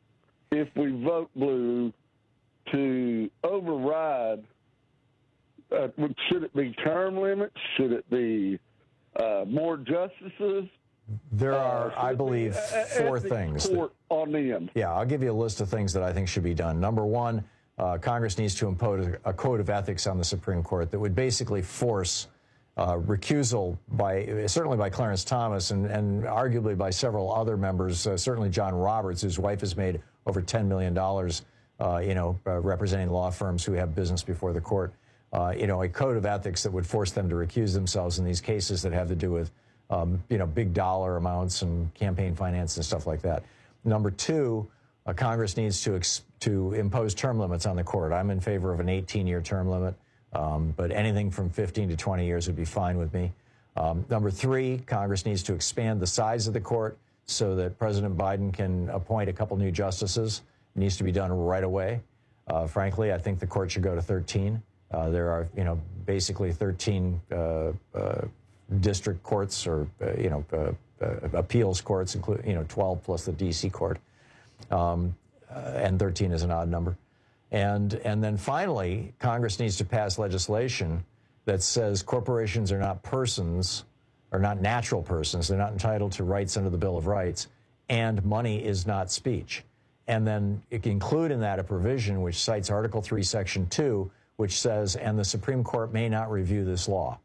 if we vote blue to override, uh, should it be term limits? Should it be uh, more justices? There are, uh, I believe, four ethics things. Court that, on them. Yeah, I'll give you a list of things that I think should be done. Number one, uh, Congress needs to impose a, a code of ethics on the Supreme Court that would basically force uh, recusal by, certainly by Clarence Thomas and, and arguably by several other members, uh, certainly John Roberts, whose wife has made over ten million dollars, uh, you know, uh, representing law firms who have business before the court. Uh, you know, a code of ethics that would force them to recuse themselves in these cases that have to do with Um, you know, big dollar amounts and campaign finance and stuff like that. Number two, uh, Congress needs to ex to impose term limits on the court. I'm in favor of an eighteen-year term limit, um, but anything from fifteen to twenty years would be fine with me. Um, number three, Congress needs to expand the size of the court so that President Biden can appoint a couple new justices. It needs to be done right away. Uh, frankly, I think the court should go to thirteen. Uh, there are, you know, basically thirteen uh, uh, district courts or, uh, you know, uh, uh, appeals courts, including, you know, twelve plus the D C court. Um, uh, and thirteen is an odd number. And, and then finally, Congress needs to pass legislation that says corporations are not persons, are not natural persons. They're not entitled to rights under the Bill of Rights, and money is not speech. And then it can include in that a provision which cites Article three, Section two, which says, and the Supreme Court may not review this law.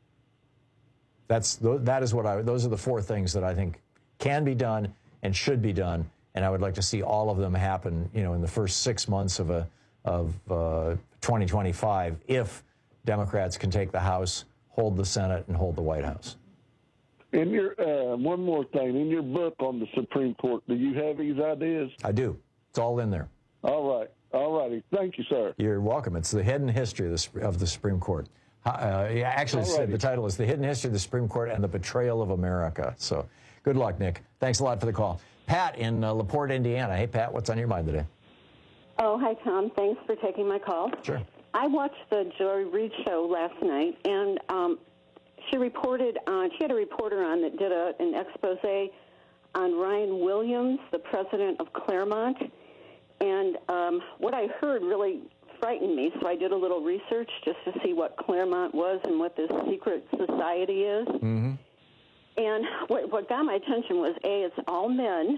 That's, that is what I, those are the four things that I think can be done and should be done, and I would like to see all of them happen, you know, in the first six months of a of uh, twenty twenty-five, if Democrats can take the House, hold the Senate, and hold the White House. In your uh, one more thing, in your book on the Supreme Court, do you have these ideas? I do. It's all in there. All right. All righty. Thank you, sir. You're welcome. It's the hidden history of the, of the Supreme Court. Uh, yeah, actually, said the title is The Hidden History of the Supreme Court and the Betrayal of America. So good luck, Nick. Thanks a lot for the call. Pat in uh, LaPorte, Indiana. Hey, Pat, what's on your mind today? Oh, hi, Tom. Thanks for taking my call. Sure. I watched the Joy Reid show last night, and um, she reported on, she had a reporter on that did a, an expose on Ryan Williams, the president of Claremont. And um, what I heard really frightened me, so I did a little research just to see what Claremont was and what this secret society is. Mm-hmm. And what, what got my attention was, A, it's all men.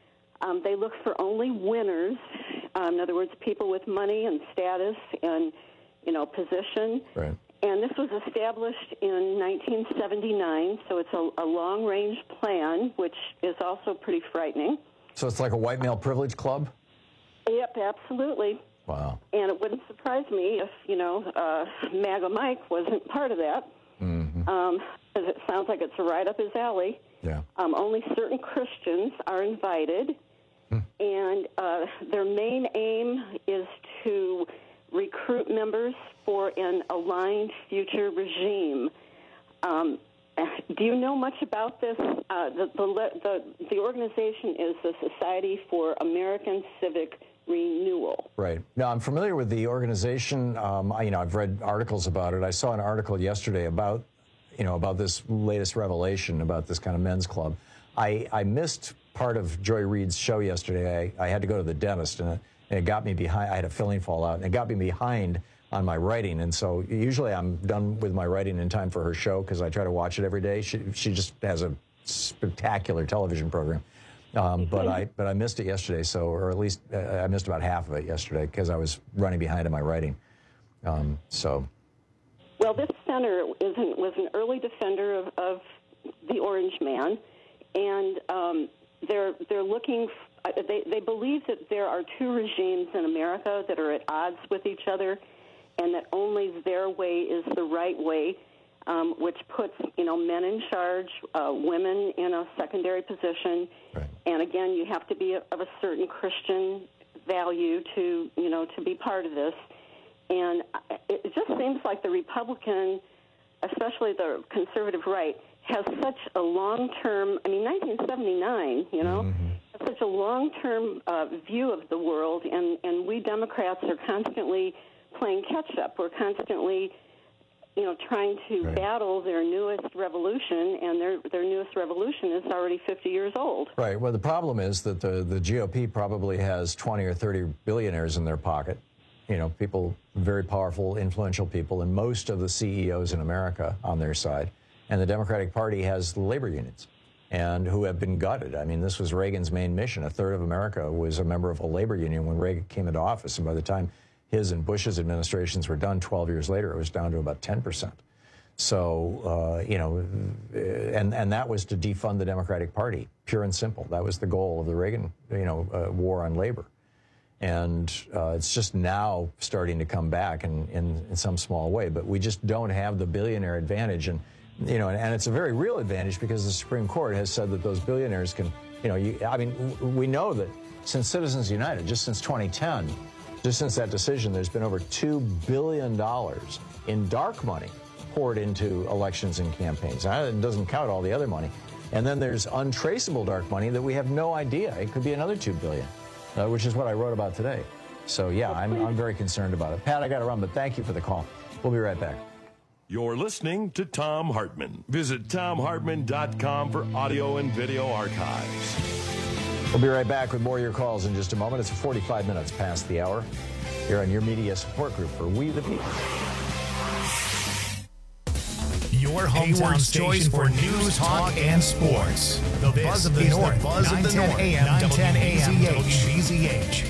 Um, they look for only winners. Um, in other words, people with money and status and, you know, position. Right. And this was established in nineteen seventy-nine, so it's a, a long-range plan, which is also pretty frightening. So it's like a white male privilege club? Yep, absolutely. Wow. And it wouldn't surprise me if, you know, uh, MAGA Mike wasn't part of that. Mm-hmm. Um, 'cause it sounds like it's right up his alley. Yeah. Um, only certain Christians are invited. Hmm. And uh, their main aim is to recruit members for an aligned future regime. Um, do you know much about this? Uh, the, the, the, the organization is the Society for American Civic Renewal. Right. Now, I'm familiar with the organization. Um, I, you know, I've read articles about it. I saw an article yesterday about, you know, about this latest revelation about this kind of men's club. I, I missed part of Joy Reid's show yesterday. I, I had to go to the dentist, and it, and it got me behind. I had a filling fall out, and it got me behind on my writing. And so usually I'm done with my writing in time for her show because I try to watch it every day. She, she just has a spectacular television program. Um, but I but I missed it yesterday, so or at least uh, I missed about half of it yesterday because I was running behind in my writing. Um, so, well, this center is an, was an early defender of, of the Orange Man, and um, they're they're looking. Uh, they they believe that there are two regimes in America that are at odds with each other, and that only their way is the right way. Um, which puts, you know, men in charge, uh, women in a secondary position. Right. And again, you have to be of a certain Christian value to, you know, to be part of this. And it just seems like the Republican, especially the conservative right, has such a long-term, I mean, nineteen seventy-nine, you know, mm-hmm. has such a long-term uh, view of the world, and, and we Democrats are constantly playing catch-up. We're constantly you know, trying to Right. battle their newest revolution, and their their newest revolution is already fifty years old. Right. Well, the problem is that the, the G O P probably has twenty or thirty billionaires in their pocket. You know, people, very powerful, influential people, and most of the C E Os in America on their side. And the Democratic Party has the labor unions, and who have been gutted. I mean, this was Reagan's main mission. A third of America was a member of a labor union when Reagan came into office. And by the time his and Bush's administrations were done twelve years later, it was down to about ten percent. So, uh, you know, and, and that was to defund the Democratic Party, pure and simple. That was the goal of the Reagan, you know, uh, war on labor. And uh, it's just now starting to come back in, in, in some small way. But we just don't have the billionaire advantage. And, you know, and, and it's a very real advantage because the Supreme Court has said that those billionaires can, you know, you, I mean, we know that since Citizens United, just since twenty ten, just since that decision, there's been over two billion dollars in dark money poured into elections and campaigns. Now, it doesn't count all the other money. And then there's untraceable dark money that we have no idea. It could be another two billion dollars, uh, which is what I wrote about today. So, yeah, I'm, I'm very concerned about it. Pat, I got to run, but thank you for the call. We'll be right back. You're listening to Thom Hartmann. Visit thom hartmann dot com for audio and video archives. We'll be right back with more of your calls in just a moment. It's forty-five minutes past the hour here on your media support group for We the People. Your hometown's choice for news, talk, and sports. The This Buzz of the is North, the Buzz of the North, A M, nine ten A M, W B Z H.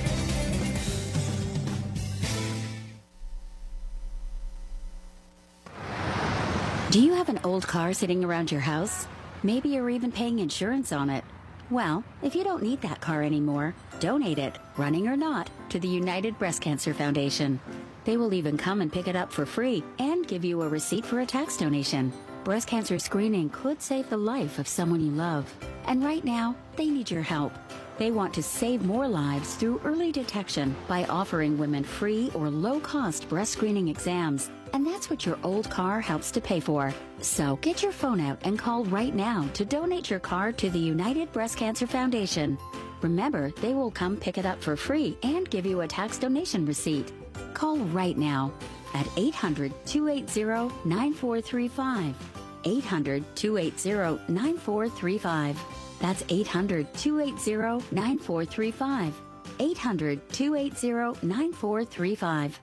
Do you have an old car sitting around your house? Maybe you're even paying insurance on it. Well, if you don't need that car anymore, donate it, running or not, to the United Breast Cancer Foundation. They will even come and pick it up for free and give you a receipt for a tax donation. Breast cancer screening could save the life of someone you love. And right now, they need your help. They want to save more lives through early detection by offering women free or low-cost breast screening exams. And that's what your old car helps to pay for. So get your phone out and call right now to donate your car to the United Breast Cancer Foundation. Remember, they will come pick it up for free and give you a tax donation receipt. Call right now at eight hundred, two eight zero, nine four three five. eight hundred, two eight zero, nine four three five. That's eight hundred, two eight zero, nine four three five. eight hundred, two eight zero, nine four three five.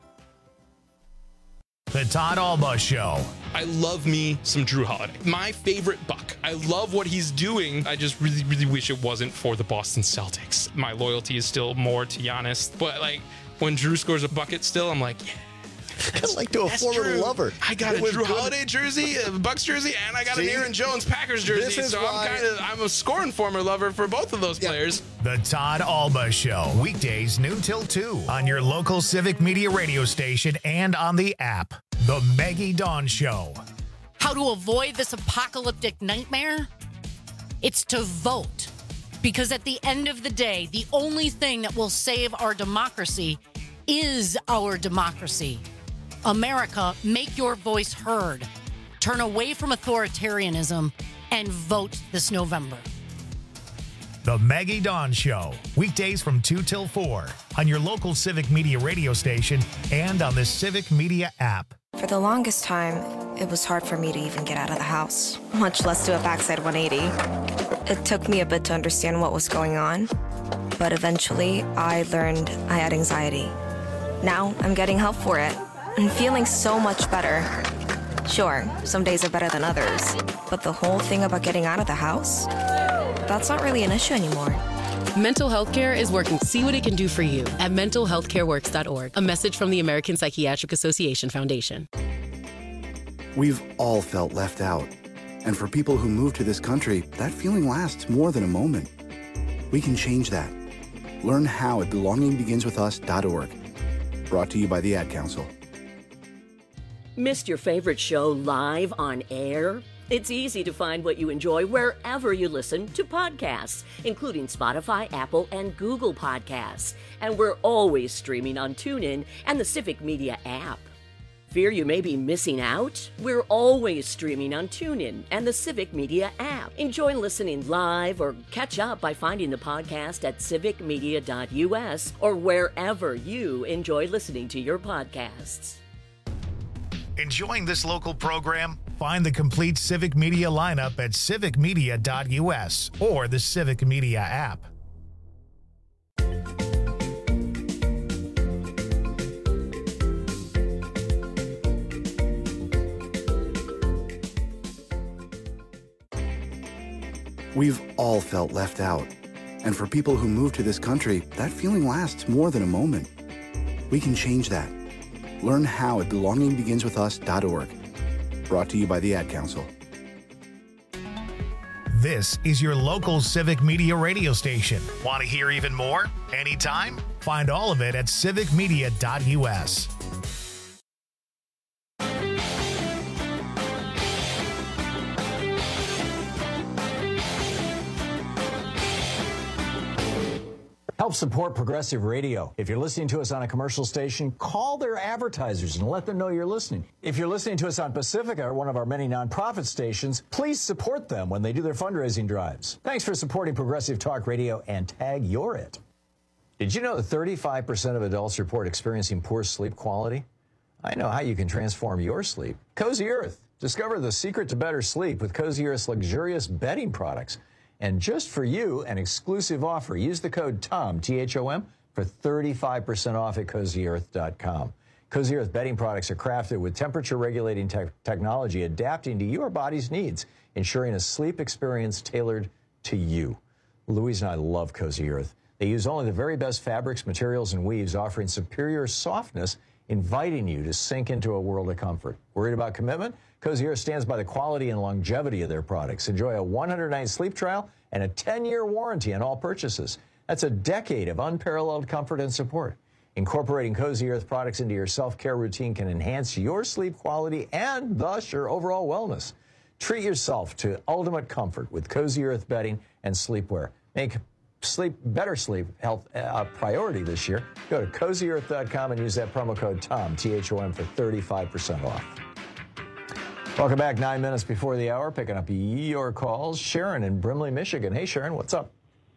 The Todd Alba Show. I love me some Drew Holiday. My favorite Buck. I love what he's doing. I just really, really wish it wasn't for the Boston Celtics. My loyalty is still more to Giannis. But, like, when Drew scores a bucket still, I'm like, yeah. Kind of like to a former Drew. lover. I got It a was Drew good. Holiday jersey, a Bucks jersey, and I got See? an Aaron Jones Packers jersey. This is so why- I'm kind of I'm a scoring former lover for both of those players. The Todd Alba Show. Weekdays noon till two on your local Civic Media radio station and on the app. The Maggie Dawn Show. How to avoid this apocalyptic nightmare? It's to vote. Because at the end of the day, the only thing that will save our democracy is our democracy. America, make your voice heard. Turn away from authoritarianism and vote this November. The Maggie Dawn Show. Weekdays from two till four on your local Civic Media radio station and on the Civic Media app. For the longest time, it was hard for me to even get out of the house, much less do a backside one eighty. It took me a bit to understand what was going on, but eventually I learned I had anxiety. Now I'm getting help for it and feeling so much better. Sure, some days are better than others, but the whole thing about getting out of the house, that's not really an issue anymore. Mental health care is working. See what it can do for you at mental health care works dot org. A message from the American Psychiatric Association Foundation. We've all felt left out. And for people who move to this country, that feeling lasts more than a moment. We can change that. Learn how at belonging begins with us dot org. Brought to you by the Ad Council. Missed your favorite show live on air? It's easy to find what you enjoy wherever you listen to podcasts, including Spotify, Apple, and Google Podcasts. And we're always streaming on TuneIn and the Civic Media app. Fear you may be missing out? We're always streaming on TuneIn and the Civic Media app. Enjoy listening live or catch up by finding the podcast at civic media dot u s or wherever you enjoy listening to your podcasts. Enjoying this local program? Find the complete Civic Media lineup at civic media dot u s or the Civic Media app. We've all felt left out. And for people who move to this country, that feeling lasts more than a moment. We can change that. Learn how at belonging begins with us dot org. Brought to you by the Ad Council. This is your local Civic Media radio station. Want to hear even more? Anytime? Find all of it at civic media dot u s. Help support Progressive Radio. If you're listening to us on a commercial station, call their advertisers and let them know you're listening. If you're listening to us on Pacifica, one of our many nonprofit stations, please support them when they do their fundraising drives. Thanks for supporting Progressive Talk Radio and tag you're it. Did you know that thirty-five percent of adults report experiencing poor sleep quality? I know how you can transform your sleep. Cozy Earth. Discover the secret to better sleep with Cozy Earth's luxurious bedding products. And just for you, an exclusive offer. Use the code TOM, T H O M, for thirty-five percent off at cozy earth dot com. Cozy Earth bedding products are crafted with temperature-regulating te- technology adapting to your body's needs, ensuring a sleep experience tailored to you. Louise and I love Cozy Earth. They use only the very best fabrics, materials, and weaves, offering superior softness, inviting you to sink into a world of comfort. Worried about commitment? Cozy Earth stands by the quality and longevity of their products. Enjoy a one hundred night sleep trial and a ten-year warranty on all purchases. That's a decade of unparalleled comfort and support. Incorporating Cozy Earth products into your self-care routine can enhance your sleep quality and thus your overall wellness. Treat yourself to ultimate comfort with Cozy Earth bedding and sleepwear. Make sleep, better sleep health a priority this year. Go to cozy earth dot com and use that promo code TOM, T H O M, for thirty-five percent off. Welcome back, nine minutes before the hour, picking up your calls. Sharon in Brimley, Michigan. Hey, Sharon, what's up?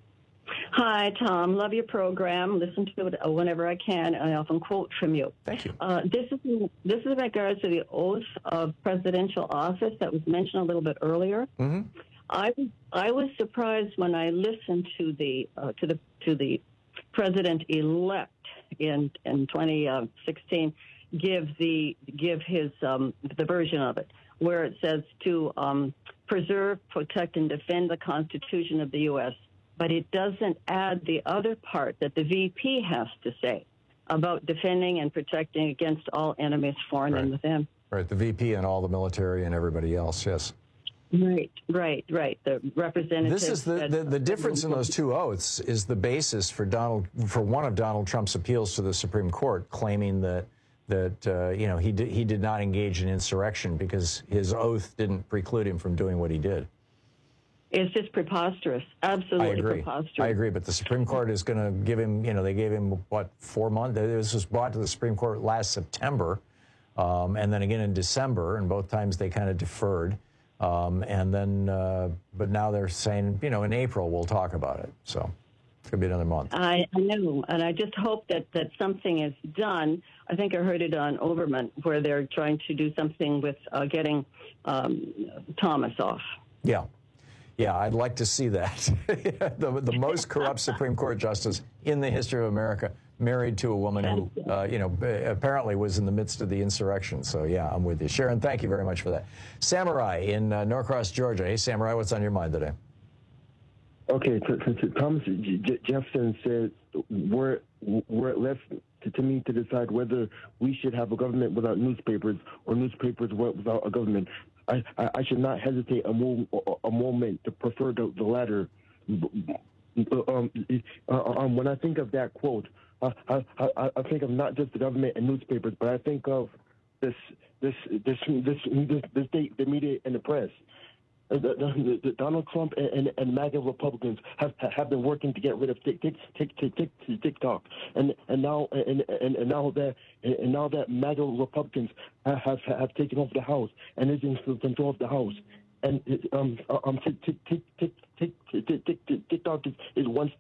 Hi, Tom. Love your program. Listen to it whenever I can. I often quote from you. Thank you. Uh, this is this is in regards to the oath of presidential office that was mentioned a little bit earlier. Mm-hmm. I I was surprised when I listened to the uh, to the to the president-elect in in twenty sixteen give the give his um, the version of it where it says to um, preserve, protect, and defend the Constitution of the U S, but it doesn't add the other part that the V P has to say about defending and protecting against all enemies, foreign Right. and within. Right, the V P and all the military and everybody else, yes. Right, right, right. The representative. This is the, the, the difference in those two oaths is the basis for Donald for one of Donald Trump's appeals to the Supreme Court, claiming that that uh, you know he did, he did not engage in insurrection because his oath didn't preclude him from doing what he did. It's just preposterous. Absolutely I agree. preposterous. I agree, but the Supreme Court is going to give him, you know, they gave him, what, four months? This was brought to the Supreme Court last September, um, and then again in December, and both times they kind of deferred. Um, and then, uh, but now they're saying, you know, in April we'll talk about it. So it could be another month. I, I know, and I just hope that, that something is done. I think I heard it on Overman, where they're trying to do something with uh, getting um, Thomas off. Yeah. Yeah, I'd like to see that. the, the most corrupt Supreme Court justice in the history of America, married to a woman who, uh, you know, apparently was in the midst of the insurrection. So, yeah, I'm with you. Sharon, thank you very much for that. Samurai in uh, Norcross, Georgia. Hey, Samurai, what's on your mind today? Okay, t- t- t- Thomas J- Jefferson said we're, we're left to, to me to decide whether we should have a government without newspapers or newspapers without a government. I, I, I should not hesitate a, mo- a moment to prefer the, the latter. Um, uh, um, when I think of that quote, I, I, I, I think of not just the government and newspapers, but I think of this this this this this, this the, the media and the press. Uh, the, the, the Donald Trump and, and, and MAGA Republicans have have been working to get rid of Tik, Tik, Tik, Tik, Tik, TikTok, and and now and, and, and now that and now that MAGA Republicans have have, have taken over the House and is in control of the House, and um um Tik, Tik, Tik, Tik, Tik, Tik, Tik, TikTok is, is one step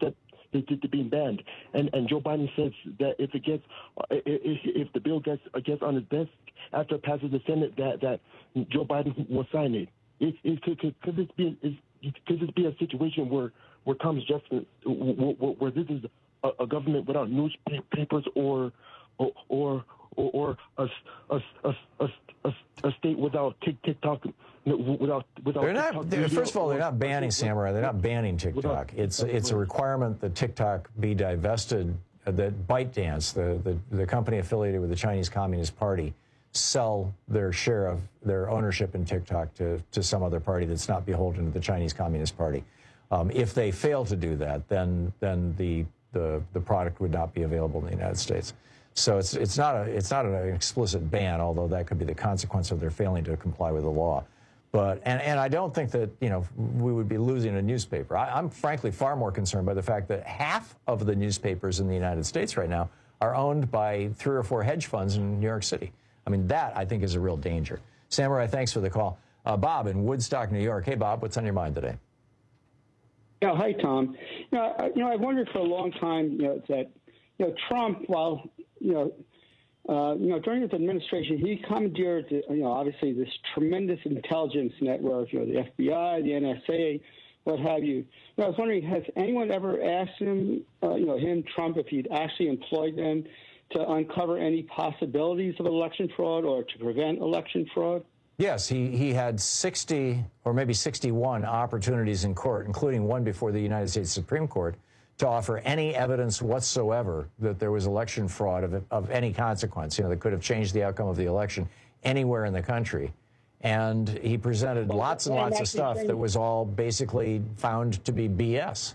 to, to, to being banned. And and Joe Biden says that if it gets if, if the bill gets gets on his desk after it passes the Senate, that that Joe Biden will sign it. It, it could, could, could this be is, could this be a situation where where Thomas Jefferson where, where this is a, a government without newspapers or or or, or a, a, a, a, a, a state without TikTok without without they're not TikTok they're, first of all, they're not banning Samurai, they're not banning TikTok. It's it's a requirement that TikTok be divested, uh, that ByteDance, the, the the company affiliated with the Chinese Communist Party, sell their share of their ownership in TikTok to, to some other party that's not beholden to the Chinese Communist Party. Um, if they fail to do that, then then the, the the product would not be available in the United States. So it's it's not a it's not an explicit ban, although that could be the consequence of their failing to comply with the law. But and, and I don't think that, you know, we would be losing a newspaper. I, I'm frankly far more concerned by the fact that half of the newspapers in the United States right now are owned by three or four hedge funds in New York City. I mean, that, I think, is a real danger. Samurai, thanks for the call. Uh, Bob in Woodstock, New York. Hey, Bob, what's on your mind today? Yeah, hi, Tom. You know, I, you know, I've wondered for a long time, you know, that, you know, Trump, while, you know, uh, you know, during his administration, he commandeered, you know, obviously this tremendous intelligence network, you know, the F B I, the N S A, what have you. You know, I was wondering, has anyone ever asked him, uh, you know, him, Trump, if he'd actually employed them to uncover any possibilities of election fraud or to prevent election fraud? Yes, he, he had sixty or maybe sixty-one opportunities in court, including one before the United States Supreme Court, to offer any evidence whatsoever that there was election fraud of, of any consequence, you know, that could have changed the outcome of the election anywhere in the country. And he presented well, lots and lots of stuff that was all basically found to be B S.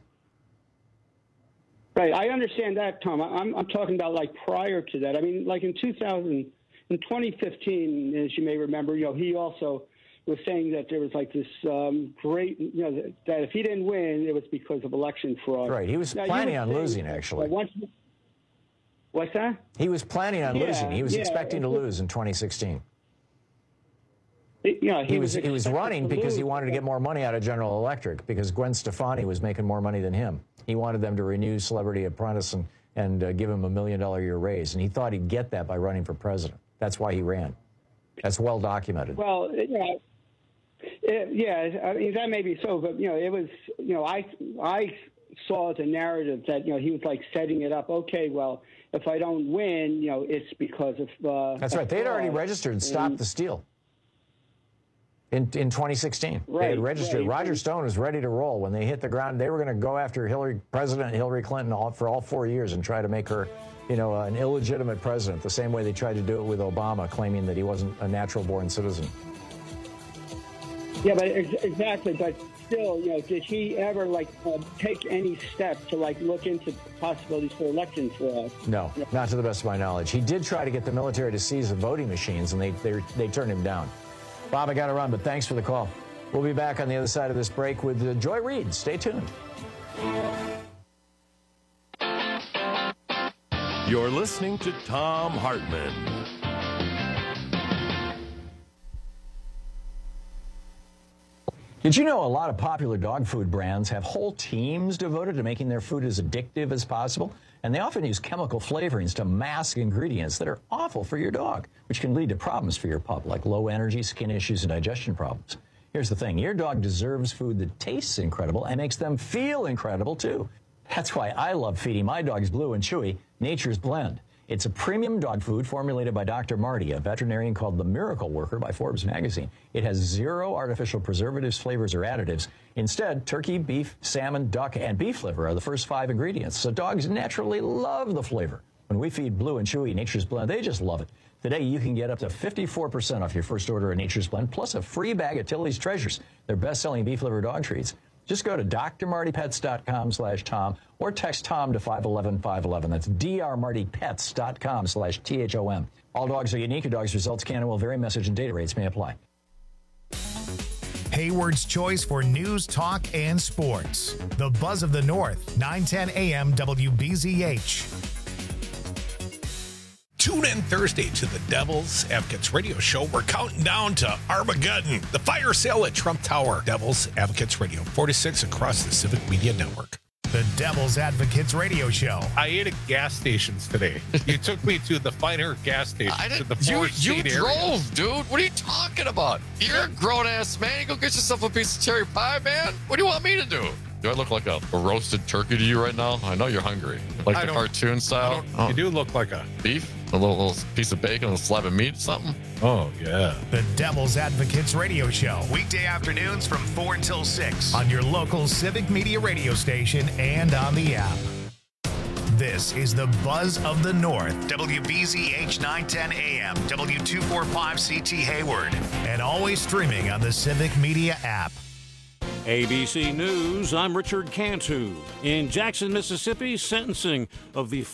Right, I understand that, Tom. I'm, I'm talking about like prior to that. I mean, like in two thousand, in twenty fifteen, as you may remember, you know, he also was saying that there was like this um, great, you know, that, that if he didn't win, it was because of election fraud. Right, he was now, planning on saying, losing, actually. Once, what's that? He was planning on yeah, losing. He was yeah, expecting to lose in twenty sixteen. It, yeah, he, he was, was he was running because lose. he wanted to get more money out of General Electric, because Gwen Stefani was making more money than him. He wanted them to renew Celebrity Apprentice and, and uh, give him a million dollar a year raise, and he thought he'd get that by running for president. That's why he ran. That's well documented. Well, yeah, it, yeah, I mean, that may be so, but you know, it was, you know, I I saw as a narrative that, you know, he was like setting it up. Okay, well, if I don't win, you know, it's because of. Uh, That's right. They'd already registered Stop the Steal. In, in twenty sixteen, right, they had registered. Right. Roger Stone was ready to roll when they hit the ground. They were going to go after Hillary, President Hillary Clinton, all, for all four years and try to make her, you know, uh, an illegitimate president. The same way they tried to do it with Obama, claiming that he wasn't a natural-born citizen. Yeah, but ex- exactly. But still, you know, did he ever like uh, take any steps to like look into possibilities for election fraud? No, yeah. Not to the best of my knowledge. He did try to get the military to seize the voting machines, and they they, they turned him down. Bob, I got to run, but thanks for the call. We'll be back on the other side of this break with uh, Joy Reid. Stay tuned. You're listening to Thom Hartmann. Did you know a lot of popular dog food brands have whole teams devoted to making their food as addictive as possible? And they often use chemical flavorings to mask ingredients that are awful for your dog, which can lead to problems for your pup, like low energy, skin issues, and digestion problems. Here's the thing. Your dog deserves food that tastes incredible and makes them feel incredible, too. That's why I love feeding my dogs Blue and Chewy Nature's Blend. It's a premium dog food formulated by Doctor Marty, a veterinarian called the Miracle Worker by Forbes magazine. It has zero artificial preservatives, flavors, or additives. Instead, turkey, beef, salmon, duck, and beef liver are the first five ingredients, so dogs naturally love the flavor. When we feed Blue and Chewy Nature's Blend, they just love it. Today, you can get up to fifty-four percent off your first order of Nature's Blend, plus a free bag of Tilly's Treasures, their best-selling beef liver dog treats. Just go to d r marty pets dot com slash Tom or text Tom to five one one five one one. That's d r marty pets dot com slash T H O M. All dogs are unique. Your dog's results can and will vary. Message and data rates may apply. Hayward's choice for news, talk, and sports. The Buzz of the North, nine ten a m W B Z H. Tune in Thursday to the Devil's Advocates Radio Show. We're counting down to Armageddon, the fire sale at Trump Tower. Devil's Advocates Radio, four to six across the Civic Media Network. The Devil's Advocates Radio Show. I ate at gas stations today. You took me to the finer gas station. I to the didn't, you Forest you State drove, area. dude. What are you talking about? You're a grown-ass man. You go get yourself a piece of cherry pie, man. What do you want me to do? Do I look like a, a roasted turkey to you right now? I know you're hungry. Like I the don't- cartoon style? I don't- You do look like a... Beef? A little, little piece of bacon, a slab of meat, something? Oh, yeah. The Devil's Advocates Radio Show. Weekday afternoons from four until six on your local Civic Media radio station and on the app. This is the Buzz of the North. W B Z H nine ten A M, W two forty-five C T Hayward, and always streaming on the Civic Media app. A B C News, I'm Richard Cantu. In Jackson, Mississippi, sentencing of the